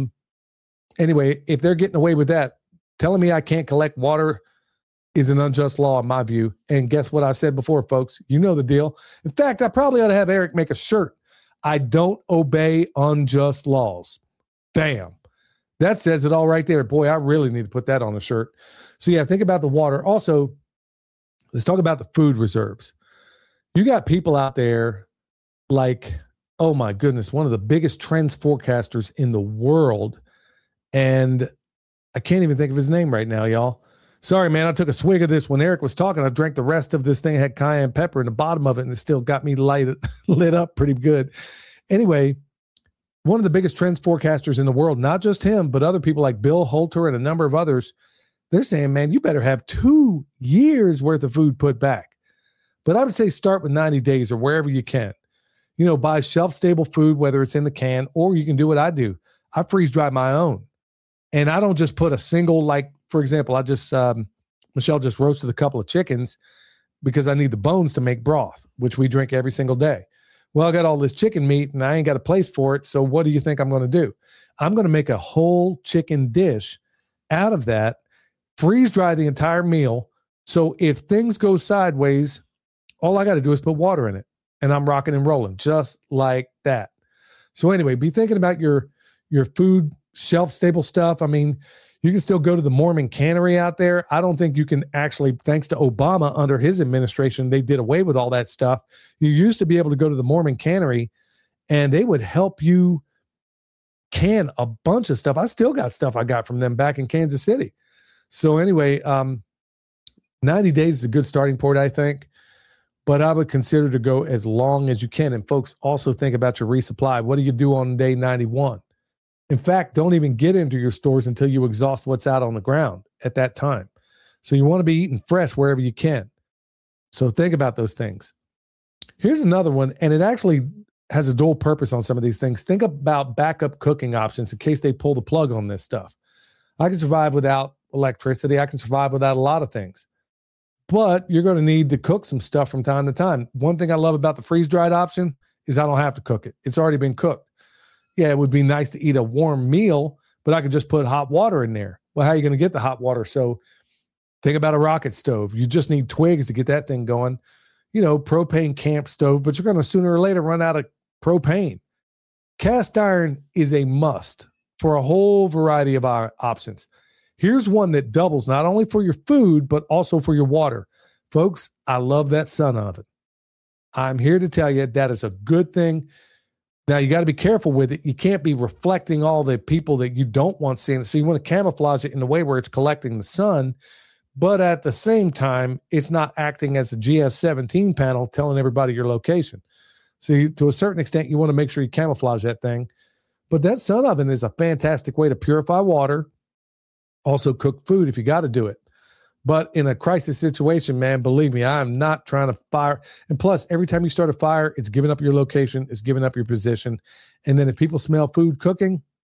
anyway, if they're getting away with that, telling me I can't collect water is an unjust law in my view. And guess what I said before, folks? You know the deal. In fact, I probably ought to have Eric make a shirt. I don't obey unjust laws. Bam. That says it all right there. Boy, I really need to put that on a shirt. So yeah, think about the water. Also, let's talk about the food reserves. You got people out there like, oh my goodness, one of the biggest trends forecasters in the world. And I can't even think of his name right now, y'all. Sorry, man, I took a swig of this when Eric was talking. I drank the rest of this thing. It had cayenne pepper in the bottom of it, and it still got me lit up pretty good. Anyway, one of the biggest trends forecasters in the world, not just him, but other people like Bill Holter and a number of others, they're saying, man, you better have 2 years worth of food put back. But I would say start with 90 days or wherever you can. Buy shelf-stable food, whether it's in the can, or you can do what I do. I freeze dry my own. And I don't just put a single, for example, Michelle just roasted a couple of chickens because I need the bones to make broth, which we drink every single day. Well, I got all this chicken meat and I ain't got a place for it. So what do you think I'm going to do? I'm going to make a whole chicken dish out of that, freeze dry the entire meal. So if things go sideways, all I got to do is put water in it and I'm rocking and rolling just like that. So anyway, be thinking about your food shelf stable stuff. I mean, you can still go to the Mormon cannery out there. I don't think you can actually, thanks to Obama under his administration, they did away with all that stuff. You used to be able to go to the Mormon cannery and they would help you can a bunch of stuff. I still got stuff I got from them back in Kansas City. So anyway, 90 days is a good starting point, I think, but I would consider to go as long as you can. And folks, also think about your resupply. What do you do on day 91? In fact, don't even get into your stores until you exhaust what's out on the ground at that time. So you want to be eating fresh wherever you can. So think about those things. Here's another one, and it actually has a dual purpose on some of these things. Think about backup cooking options in case they pull the plug on this stuff. I can survive without electricity. I can survive without a lot of things. But you're going to need to cook some stuff from time to time. One thing I love about the freeze-dried option is I don't have to cook it. It's already been cooked. Yeah, it would be nice to eat a warm meal, but I could just put hot water in there. Well, how are you going to get the hot water? So think about a rocket stove. You just need twigs to get that thing going. Propane camp stove, but you're going to sooner or later run out of propane. Cast iron is a must for a whole variety of our options. Here's one that doubles not only for your food, but also for your water. Folks, I love that sun oven. I'm here to tell you that is a good thing. Now, you got to be careful with it. You can't be reflecting all the people that you don't want seeing it. So you want to camouflage it in a way where it's collecting the sun, but at the same time, it's not acting as a GS17 panel telling everybody your location. So to a certain extent, you want to make sure you camouflage that thing. But that sun oven is a fantastic way to purify water, also cook food if you got to do it. But in a crisis situation, man, believe me, I'm not trying to fire. And plus, every time you start a fire, it's giving up your location, it's giving up your position. And then if people smell food cooking,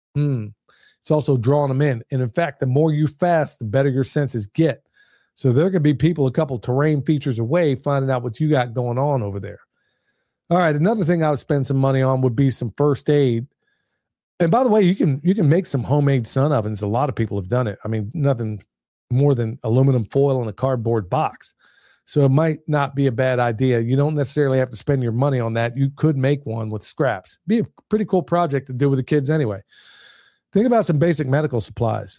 it's also drawing them in. And in fact, the more you fast, the better your senses get. So there could be people a couple terrain features away finding out what you got going on over there. All right, another thing I would spend some money on would be some first aid. And by the way, you can make some homemade sun ovens. A lot of people have done it. I mean, nothing more than aluminum foil in a cardboard box. So it might not be a bad idea. You don't necessarily have to spend your money on that. You could make one with scraps. Be a pretty cool project to do with the kids anyway. Think about some basic medical supplies.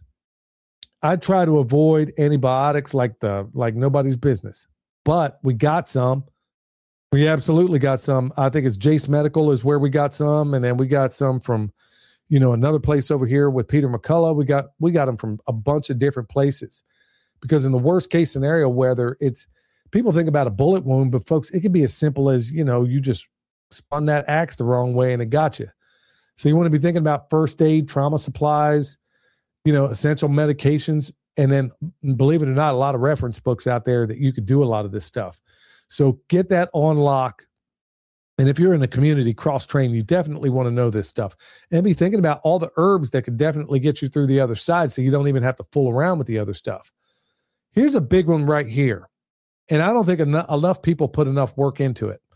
I try to avoid antibiotics like nobody's business, but we got some. We absolutely got some. I think it's Jace Medical is where we got some. And then we got some from, another place over here with Peter McCullough. We got them from a bunch of different places, because in the worst case scenario, whether it's people think about a bullet wound, but folks, it can be as simple as, you just spun that axe the wrong way and it got you. So you want to be thinking about first aid, trauma supplies, essential medications. And then believe it or not, a lot of reference books out there that you could do a lot of this stuff. So get that on lock. And if you're in a community cross-train, you definitely want to know this stuff and be thinking about all the herbs that could definitely get you through the other side, so you don't even have to fool around with the other stuff. Here's a big one right here. And I don't think enough people put enough work into it.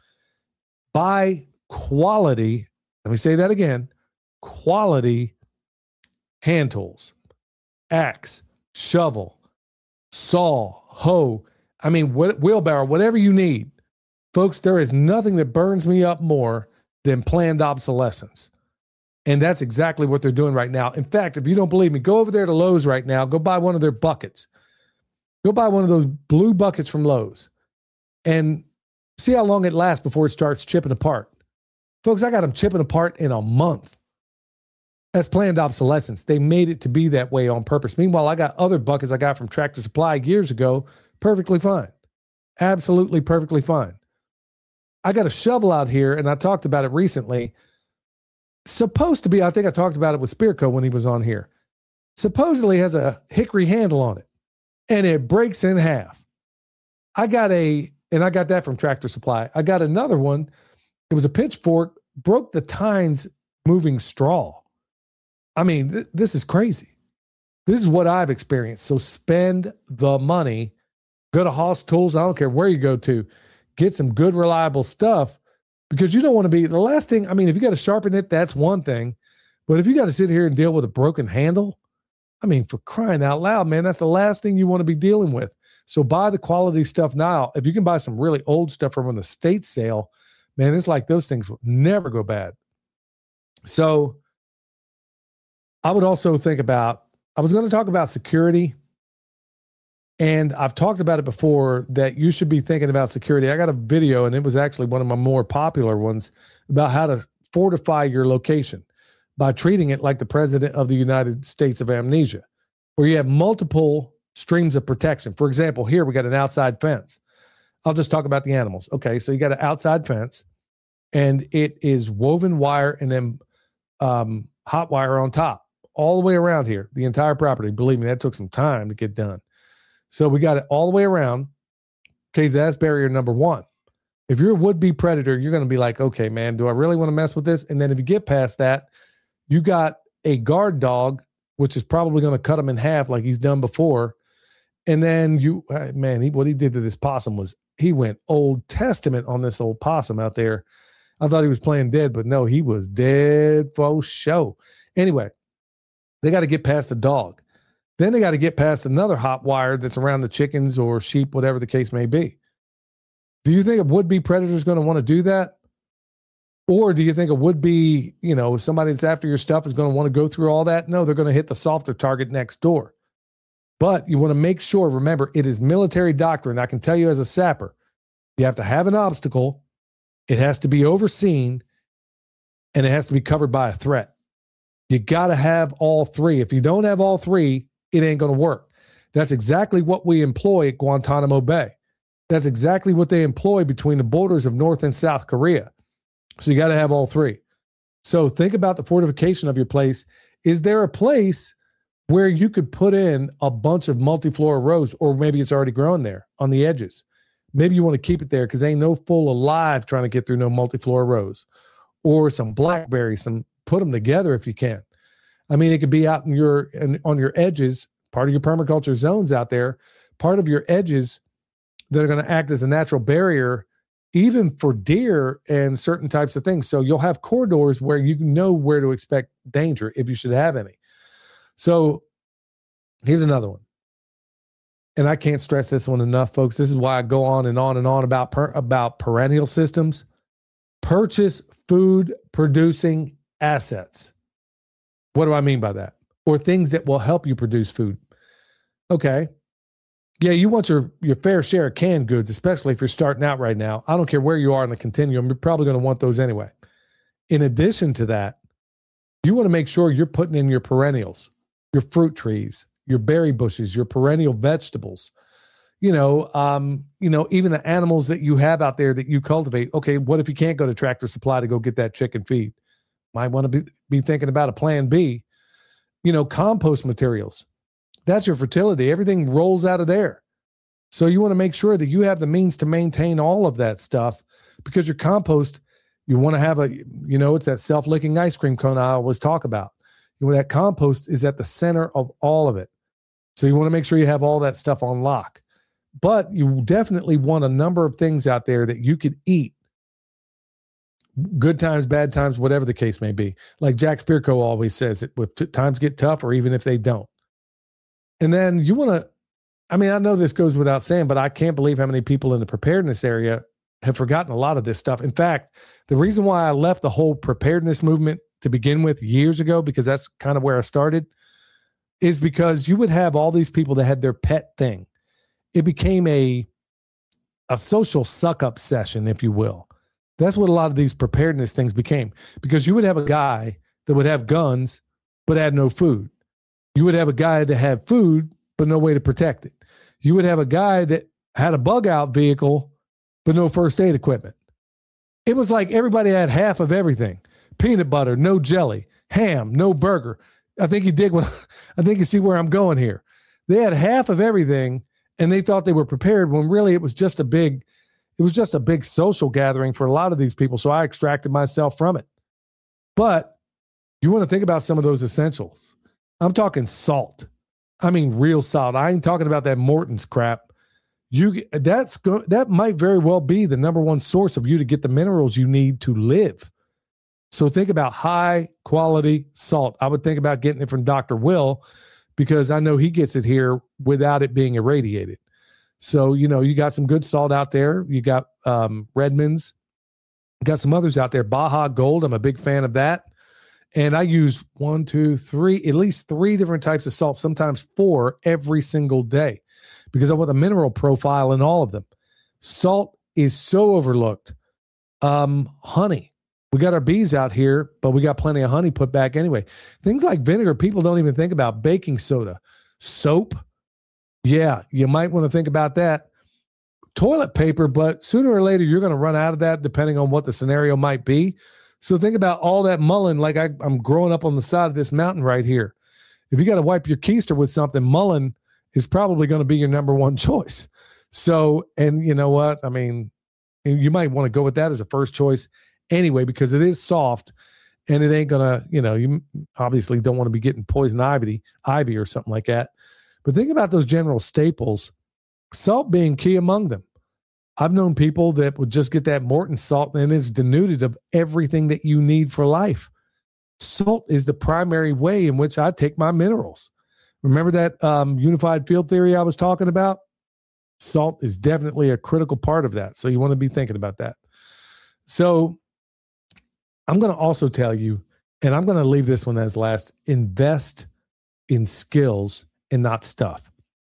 Buy quality, let me say that again, quality hand tools, axe, shovel, saw, hoe, wheelbarrow, whatever you need. Folks, there is nothing that burns me up more than planned obsolescence. And that's exactly what they're doing right now. In fact, if you don't believe me, go over there to Lowe's right now. Go buy one of their buckets. Go buy one of those blue buckets from Lowe's and see how long it lasts before it starts chipping apart. Folks, I got them chipping apart in a month. That's planned obsolescence. They made it to be that way on purpose. Meanwhile, I got other buckets I got from Tractor Supply years ago, perfectly fine. Absolutely perfectly fine. I got a shovel out here, and I talked about it recently. Supposed to be, I think I talked about it with Spearco when he was on here. Supposedly has a hickory handle on it, and it breaks in half. I got that from Tractor Supply. I got another one. It was a pitchfork, broke the tines moving straw. I mean, this is crazy. This is what I've experienced. So spend the money. Go to Hoss Tools. I don't care where you go to. Get some good, reliable stuff, because you don't want to be the last thing. If you got to sharpen it, that's one thing. But if you got to sit here and deal with a broken handle, for crying out loud, man, that's the last thing you want to be dealing with. So buy the quality stuff now. If you can buy some really old stuff from an estate sale, man, it's like those things will never go bad. So I would also think about, I was going to talk about security. And I've talked about it before, that you should be thinking about security. I got a video, and it was actually one of my more popular ones, about how to fortify your location by treating it like the president of the United States of Amnesia, where you have multiple streams of protection. For example, here we got an outside fence. I'll just talk about the animals. Okay, so you got an outside fence, and it is woven wire and then hot wire on top, all the way around here, the entire property. Believe me, that took some time to get done. So we got it all the way around. Okay, that's barrier number one. If you're a would-be predator, you're going to be like, okay, man, do I really want to mess with this? And then if you get past that, you got a guard dog, which is probably going to cut him in half like he's done before. And then what he did to this possum was he went Old Testament on this old possum out there. I thought he was playing dead, but no, he was dead for show. Anyway, they got to get past the dog. Then they got to get past another hot wire that's around the chickens or sheep, whatever the case may be. Do you think a would-be predator is going to want to do that? Or do you think a would-be, somebody that's after your stuff is going to want to go through all that? No, they're going to hit the softer target next door. But you want to make sure, remember, it is military doctrine. I can tell you as a sapper, you have to have an obstacle, it has to be overseen, and it has to be covered by a threat. You got to have all three. If you don't have all three, it ain't going to work. That's exactly what we employ at Guantanamo Bay. That's exactly what they employ between the borders of North and South Korea. So you got to have all three. So think about the fortification of your place. Is there a place where you could put in a bunch of multiflora rose, or maybe it's already grown there on the edges? Maybe you want to keep it there because ain't no fool alive trying to get through no multiflora rose, or some blackberries, put them together if you can. I mean, it could be out on your edges, part of your permaculture zones out there, part of your edges that are going to act as a natural barrier, even for deer and certain types of things. So you'll have corridors where you know where to expect danger if you should have any. So here's another one. And I can't stress this one enough, folks. This is why I go on and on and on about perennial systems. Purchase food producing assets. What do I mean by that? Or things that will help you produce food. Okay. Yeah, you want your fair share of canned goods, especially if you're starting out right now. I don't care where you are in the continuum. You're probably going to want those anyway. In addition to that, you want to make sure you're putting in your perennials, your fruit trees, your berry bushes, your perennial vegetables, even the animals that you have out there that you cultivate. Okay, what if you can't go to Tractor Supply to go get that chicken feed? Might want to be thinking about a plan B. Compost materials. That's your fertility. Everything rolls out of there. So you want to make sure that you have the means to maintain all of that stuff, because your compost, you want to have it's that self-licking ice cream cone I always talk about. That compost is at the center of all of it. So you want to make sure you have all that stuff on lock. But you definitely want a number of things out there that you could eat. Good times, bad times, whatever the case may be. Like Jack Spirko always says, if times get tough, or even if they don't. And then you want to, I know this goes without saying, but I can't believe how many people in the preparedness area have forgotten a lot of this stuff. In fact, the reason why I left the whole preparedness movement to begin with years ago, because that's kind of where I started, is because you would have all these people that had their pet thing. It became a social suck-up session, if you will. That's what a lot of these preparedness things became, because you would have a guy that would have guns but had no food. You would have a guy that had food but no way to protect it. You would have a guy that had a bug-out vehicle but no first aid equipment. It was like everybody had half of everything. Peanut butter, no jelly. Ham, no burger. I think you see where I'm going here. They had half of everything, and they thought they were prepared when really it was just a big social gathering for a lot of these people. So I extracted myself from it. But you want to think about some of those essentials. I'm talking salt. Real salt. I ain't talking about that Morton's crap. That might very well be the number one source of you to get the minerals you need to live. So think about high quality salt. I would think about getting it from Dr. Will, because I know he gets it here without it being irradiated. So, you got some good salt out there. You got Redmond's, got some others out there. Baja Gold. I'm a big fan of that. And I use at least 3 different types of salt, sometimes 4 every single day, because I want the mineral profile in all of them. Salt is so overlooked. Honey. We got our bees out here, but we got plenty of honey put back anyway. Things like vinegar, people don't even think about. Baking soda, soap. Yeah, you might want to think about that. Toilet paper, but sooner or later, you're going to run out of that depending on what the scenario might be. So think about all that mullein. Like I'm growing up on the side of this mountain right here. If you got to wipe your keister with something, mullein is probably going to be your number one choice. So, and you know what? You might want to go with that as a first choice anyway, because it is soft and it ain't gonna, you obviously don't want to be getting poison ivy or something like that. But think about those general staples, salt being key among them. I've known people that would just get that Morton salt and it's denuded of everything that you need for life. Salt is the primary way in which I take my minerals. Remember that unified field theory I was talking about? Salt is definitely a critical part of that. So you want to be thinking about that. So I'm going to also tell you, and I'm going to leave this one as last, invest in skills and not stuff.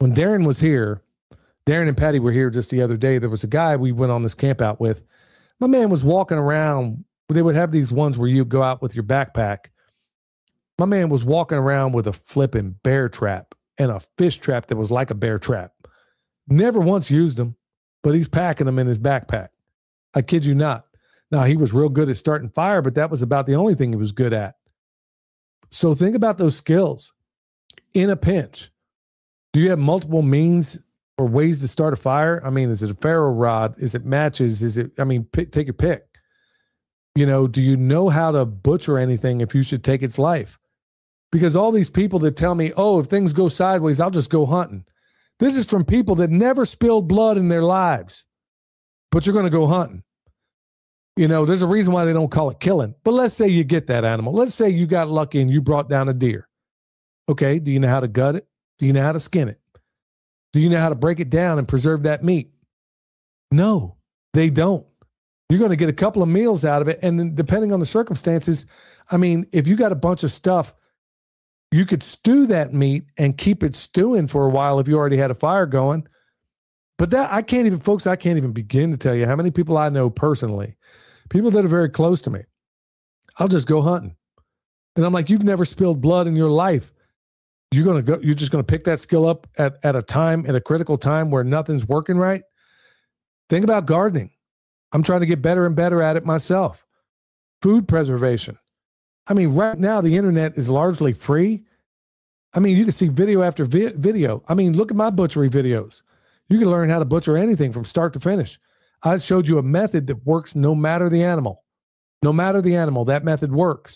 When Darren was here, Darren and Patty were here just the other day. There was a guy we went on this camp out with. My man was walking around. They would have these ones where you go out with your backpack. My man was walking around with a flipping bear trap and a fish trap that was like a bear trap. Never once used them, but he's packing them in his backpack. I kid you not. Now, he was real good at starting fire, but that was about the only thing he was good at. So think about those skills. In a pinch, do you have multiple means or ways to start a fire? I mean, is it a ferro rod? Is it matches? Take your pick. Do you know how to butcher anything if you should take its life? Because all these people that tell me, oh, if things go sideways, I'll just go hunting. This is from people that never spilled blood in their lives, but you're going to go hunting. There's a reason why they don't call it killing. But let's say you get that animal. Let's say you got lucky and you brought down a deer. Okay, do you know how to gut it? Do you know how to skin it? Do you know how to break it down and preserve that meat? No, they don't. You're going to get a couple of meals out of it. And then depending on the circumstances, if you got a bunch of stuff, you could stew that meat and keep it stewing for a while if you already had a fire going. But I can't even begin to tell you how many people I know personally, people that are very close to me. I'll just go hunting. And I'm like, you've never spilled blood in your life. You're just going to pick that skill up at a critical time where nothing's working right. Think about gardening. I'm trying to get better and better at it myself. Food preservation. Right now the internet is largely free. You can see video after video. Look at my butchery videos. You can learn how to butcher anything from start to finish. I showed you a method that works no matter the animal. No matter the animal, that method works.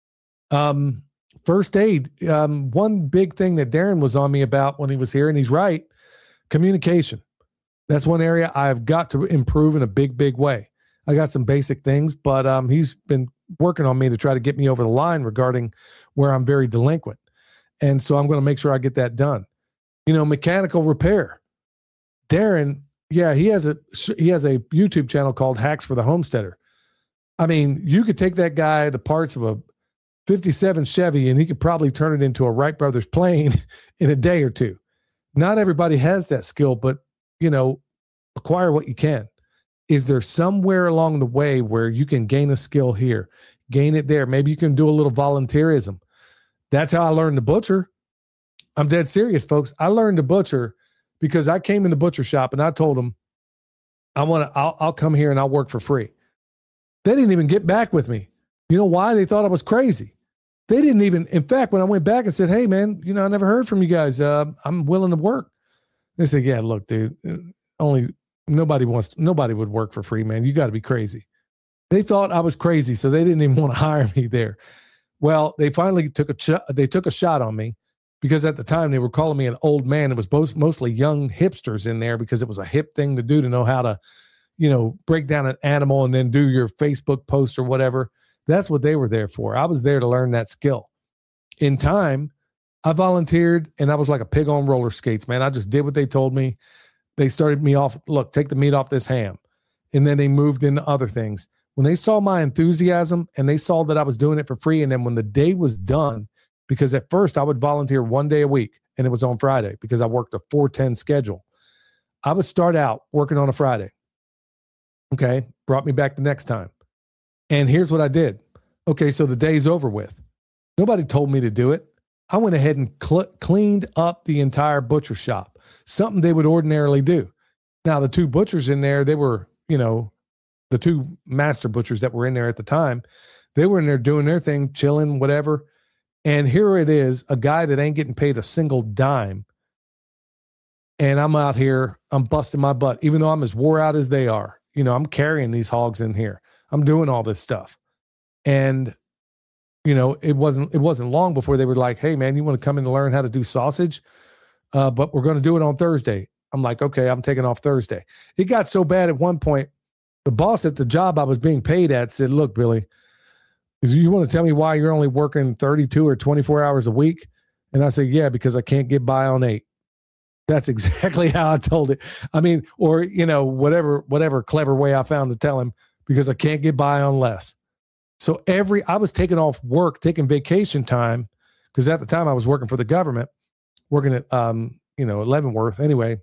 First aid, one big thing that Darren was on me about when he was here, and he's right, communication. That's one area I've got to improve in a big, big way. I got some basic things, but he's been working on me to try to get me over the line regarding where I'm very delinquent. And so I'm going to make sure I get that done. Mechanical repair. Darren, yeah, he has a YouTube channel called Hacks for the Homesteader. You could take that guy, the parts of a 57 Chevy, and he could probably turn it into a Wright Brothers plane in a day or two. Not everybody has that skill, but, acquire what you can. Is there somewhere along the way where you can gain a skill here, gain it there? Maybe you can do a little volunteerism. That's how I learned to butcher. I'm dead serious, folks. I learned to butcher because I came in the butcher shop and I told them, I'll come here and I'll work for free. They didn't even get back with me. You know why? They thought I was crazy. They didn't even, in fact, when I went back and said, hey man, I never heard from you guys. I'm willing to work. They said, yeah, look, dude, nobody would work for free, man. You got to be crazy. They thought I was crazy, so they didn't even want to hire me there. Well, they finally took a shot on me because at the time they were calling me an old man. It was mostly young hipsters in there because it was a hip thing to do, to know how to, break down an animal and then do your Facebook post or whatever. That's what they were there for. I was there to learn that skill. In time, I volunteered and I was like a pig on roller skates, man. I just did what they told me. They started me off, look, take the meat off this ham. And then they moved into other things. When they saw my enthusiasm and they saw that I was doing it for free, and then when the day was done, because at first I would volunteer one day a week and it was on Friday because I worked a 4-10 schedule. I would start out working on a Friday. Okay, brought me back the next time. And here's what I did. Okay, so the day's over with. Nobody told me to do it. I went ahead and cleaned up the entire butcher shop, something they would ordinarily do. Now, the two butchers in there, they were, the two master butchers that were in there at the time, they were in there doing their thing, chilling, whatever. And here it is, a guy that ain't getting paid a single dime. And I'm out here, I'm busting my butt, even though I'm as wore out as they are. I'm carrying these hogs in here. I'm doing all this stuff. And, it wasn't long before they were like, hey man, you want to come in to learn how to do sausage? But we're going to do it on Thursday. I'm like, okay, I'm taking off Thursday. It got so bad at one point, the boss at the job I was being paid at said, look, Billy, you want to tell me why you're only working 32 or 24 hours a week? And I said, yeah, because I can't get by on 8. That's exactly how I told it. Or, whatever clever way I found to tell him, because I can't get by on less. So I was taking off work, taking vacation time, because at the time I was working for the government, working at, Leavenworth. Anyway,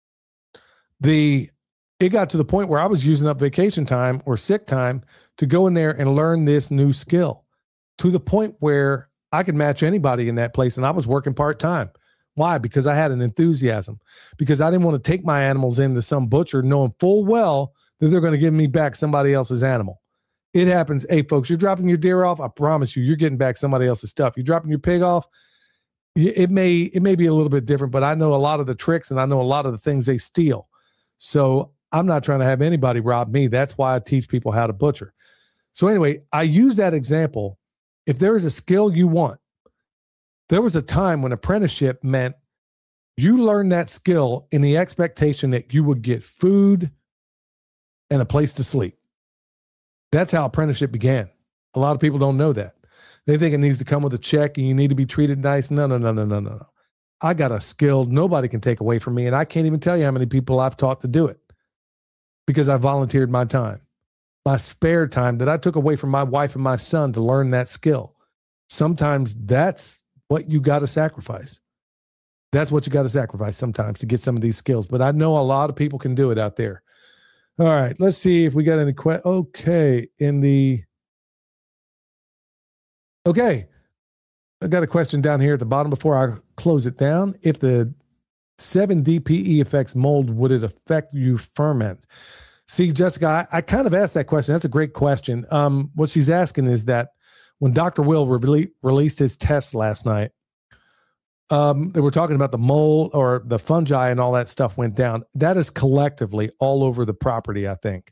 it got to the point where I was using up vacation time or sick time to go in there and learn this new skill, to the point where I could match anybody in that place. And I was working part-time. Why? Because I had an enthusiasm, because I didn't want to take my animals into some butcher knowing full well that they're going to give me back somebody else's animal. It happens. Hey, folks, you're dropping your deer off. I promise you, you're getting back somebody else's stuff. You're dropping your pig off. It may be a little bit different, but I know a lot of the tricks and I know a lot of the things they steal. So I'm not trying to have anybody rob me. That's why I teach people how to butcher. So anyway, I use that example. If there is a skill you want, there was a time when apprenticeship meant you learned that skill in the expectation that you would get food and a place to sleep. That's how apprenticeship began. A lot of people don't know that. They think it needs to come with a check and you need to be treated nice. No. I got a skill nobody can take away from me, and I can't even tell you how many people I've taught to do it because I volunteered my time, my spare time that I took away from my wife and my son to learn that skill. Sometimes that's what you got to sacrifice. That's what you got to sacrifice sometimes to get some of these skills. But I know a lot of people can do it out there. All right, let's see if we got any questions. Okay, I got a question down here at the bottom before I close it down. If the 7-DPE affects mold, would it affect you ferment? See, Jessica, I kind of asked that question. That's a great question. What she's asking is that when Dr. Will released his tests last night, they were talking about the mold or the fungi and all that stuff went down. That is collectively all over the property, I think.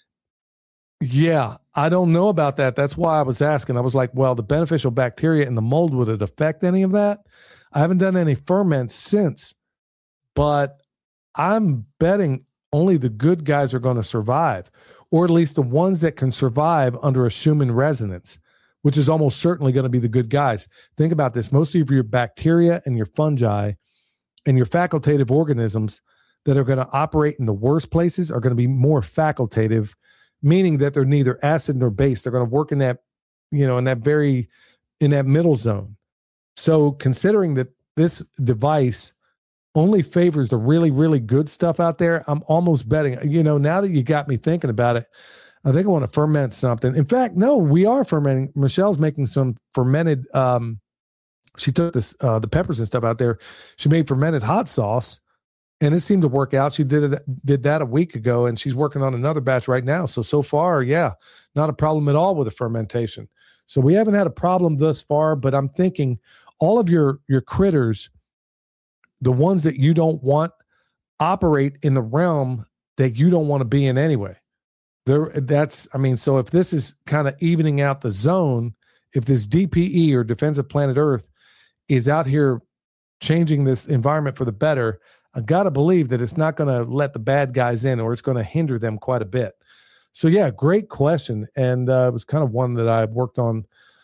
Yeah, I don't know about that. That's why I was asking. I was like, well, the beneficial bacteria in the mold, would it affect any of that? I haven't done any ferments since, but I'm betting only the good guys are going to survive, or at least the ones that can survive under a Schumann resonance, which is almost certainly going to be the good guys. Think about this. Most of your bacteria and your fungi and your facultative organisms that are going to operate in the worst places are going to be more facultative, meaning that they're neither acid nor base. They're going to work in that, in that middle zone. So considering that this device only favors the really, really good stuff out there, I'm almost betting, now that you got me thinking about it, I think I want to ferment something. In fact, no, we are fermenting. Michelle's making some fermented, she took the peppers and stuff out there. She made fermented hot sauce, and it seemed to work out. She did that a week ago, and she's working on another batch right now. So far, yeah, not a problem at all with the fermentation. So we haven't had a problem thus far, but I'm thinking all of your critters, the ones that you don't want, operate in the realm that you don't want to be in anyway. So if this is kind of evening out the zone, if this DPE or Defensive Planet Earth is out here changing this environment for the better, I got to believe that it's not going to let the bad guys in, or it's going to hinder them quite a bit. So yeah, great question. And it was kind of one that I worked on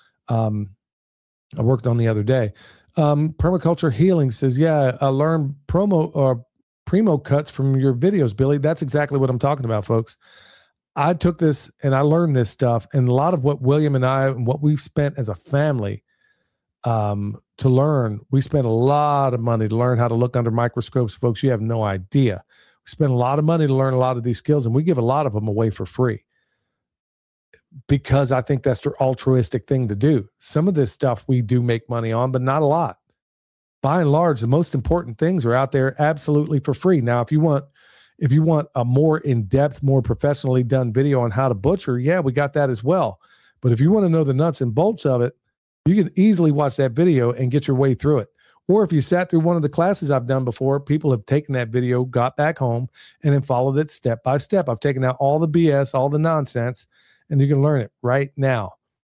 the other day. Permaculture Healing says, yeah, I learned primo cuts from your videos, Billy. That's exactly what I'm talking about, folks. I took this and I learned this stuff, and a lot of what William and I, and what we've spent as a family to learn, we spent a lot of money to learn how to look under microscopes. Folks, you have no idea. We spent a lot of money to learn a lot of these skills, and we give a lot of them away for free because I think that's the altruistic thing to do. Some of this stuff we do make money on, but not a lot. By and large, the most important things are out there absolutely for free. Now, if you want a more in-depth, more professionally done video on how to butcher, yeah, we got that as well. But if you want to know the nuts and bolts of it, you can easily watch that video and get your way through it. Or if you sat through one of the classes I've done before, people have taken that video, got back home, and then followed it step by step. I've taken out all the BS, all the nonsense, and you can learn it right now.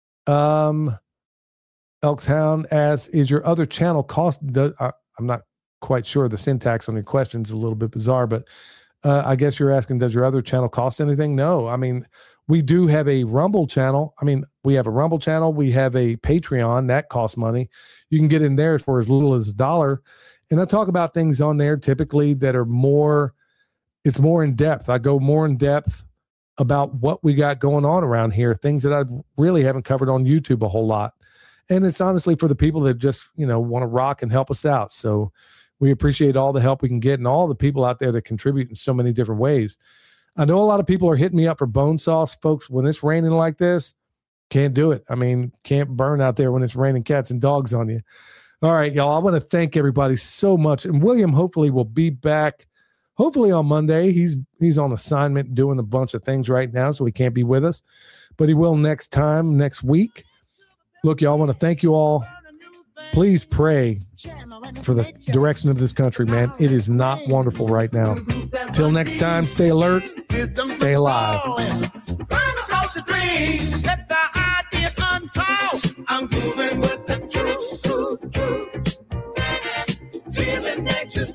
Elks Hound asks, is your other channel cost? I'm not quite sure. The syntax on your question is a little bit bizarre, but I guess you're asking, does your other channel cost anything? No. I mean, we do have a Rumble channel. We have a Rumble channel. We have a Patreon that costs money. You can get in there for as little as $1. And I talk about things on there typically that are it's more in depth. I go more in depth about what we got going on around here, things that I really haven't covered on YouTube a whole lot. And it's honestly for the people that just, want to rock and help us out. So We appreciate all the help we can get and all the people out there that contribute in so many different ways. I know a lot of people are hitting me up for bone sauce. Folks, when it's raining like this, can't do it. I mean, can't burn out there when it's raining cats and dogs on you. All right, y'all, I want to thank everybody so much. And William hopefully will be back, hopefully on Monday. He's on assignment doing a bunch of things right now, so he can't be with us. But he will next week. Look, y'all, I want to thank you all. Please pray for the direction of this country, man. It is not wonderful right now. Till next time, stay alert, stay alive. I'm moving with the truth. Feeling anxious,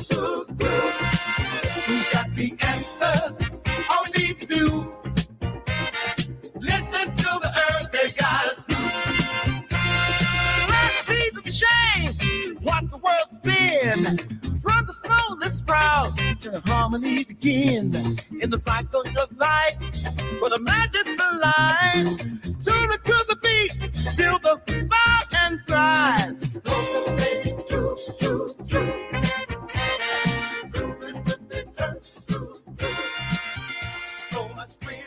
who's got the answers? All we need to do, listen to the earth, they got us through. Let's see the change, watch the world spin. From the smallest sprout to harmony begin. In the cycle of life, where the magic's alive. Tune it to the beat, feel the vibe and thrive. Moving with the earth, so much freedom.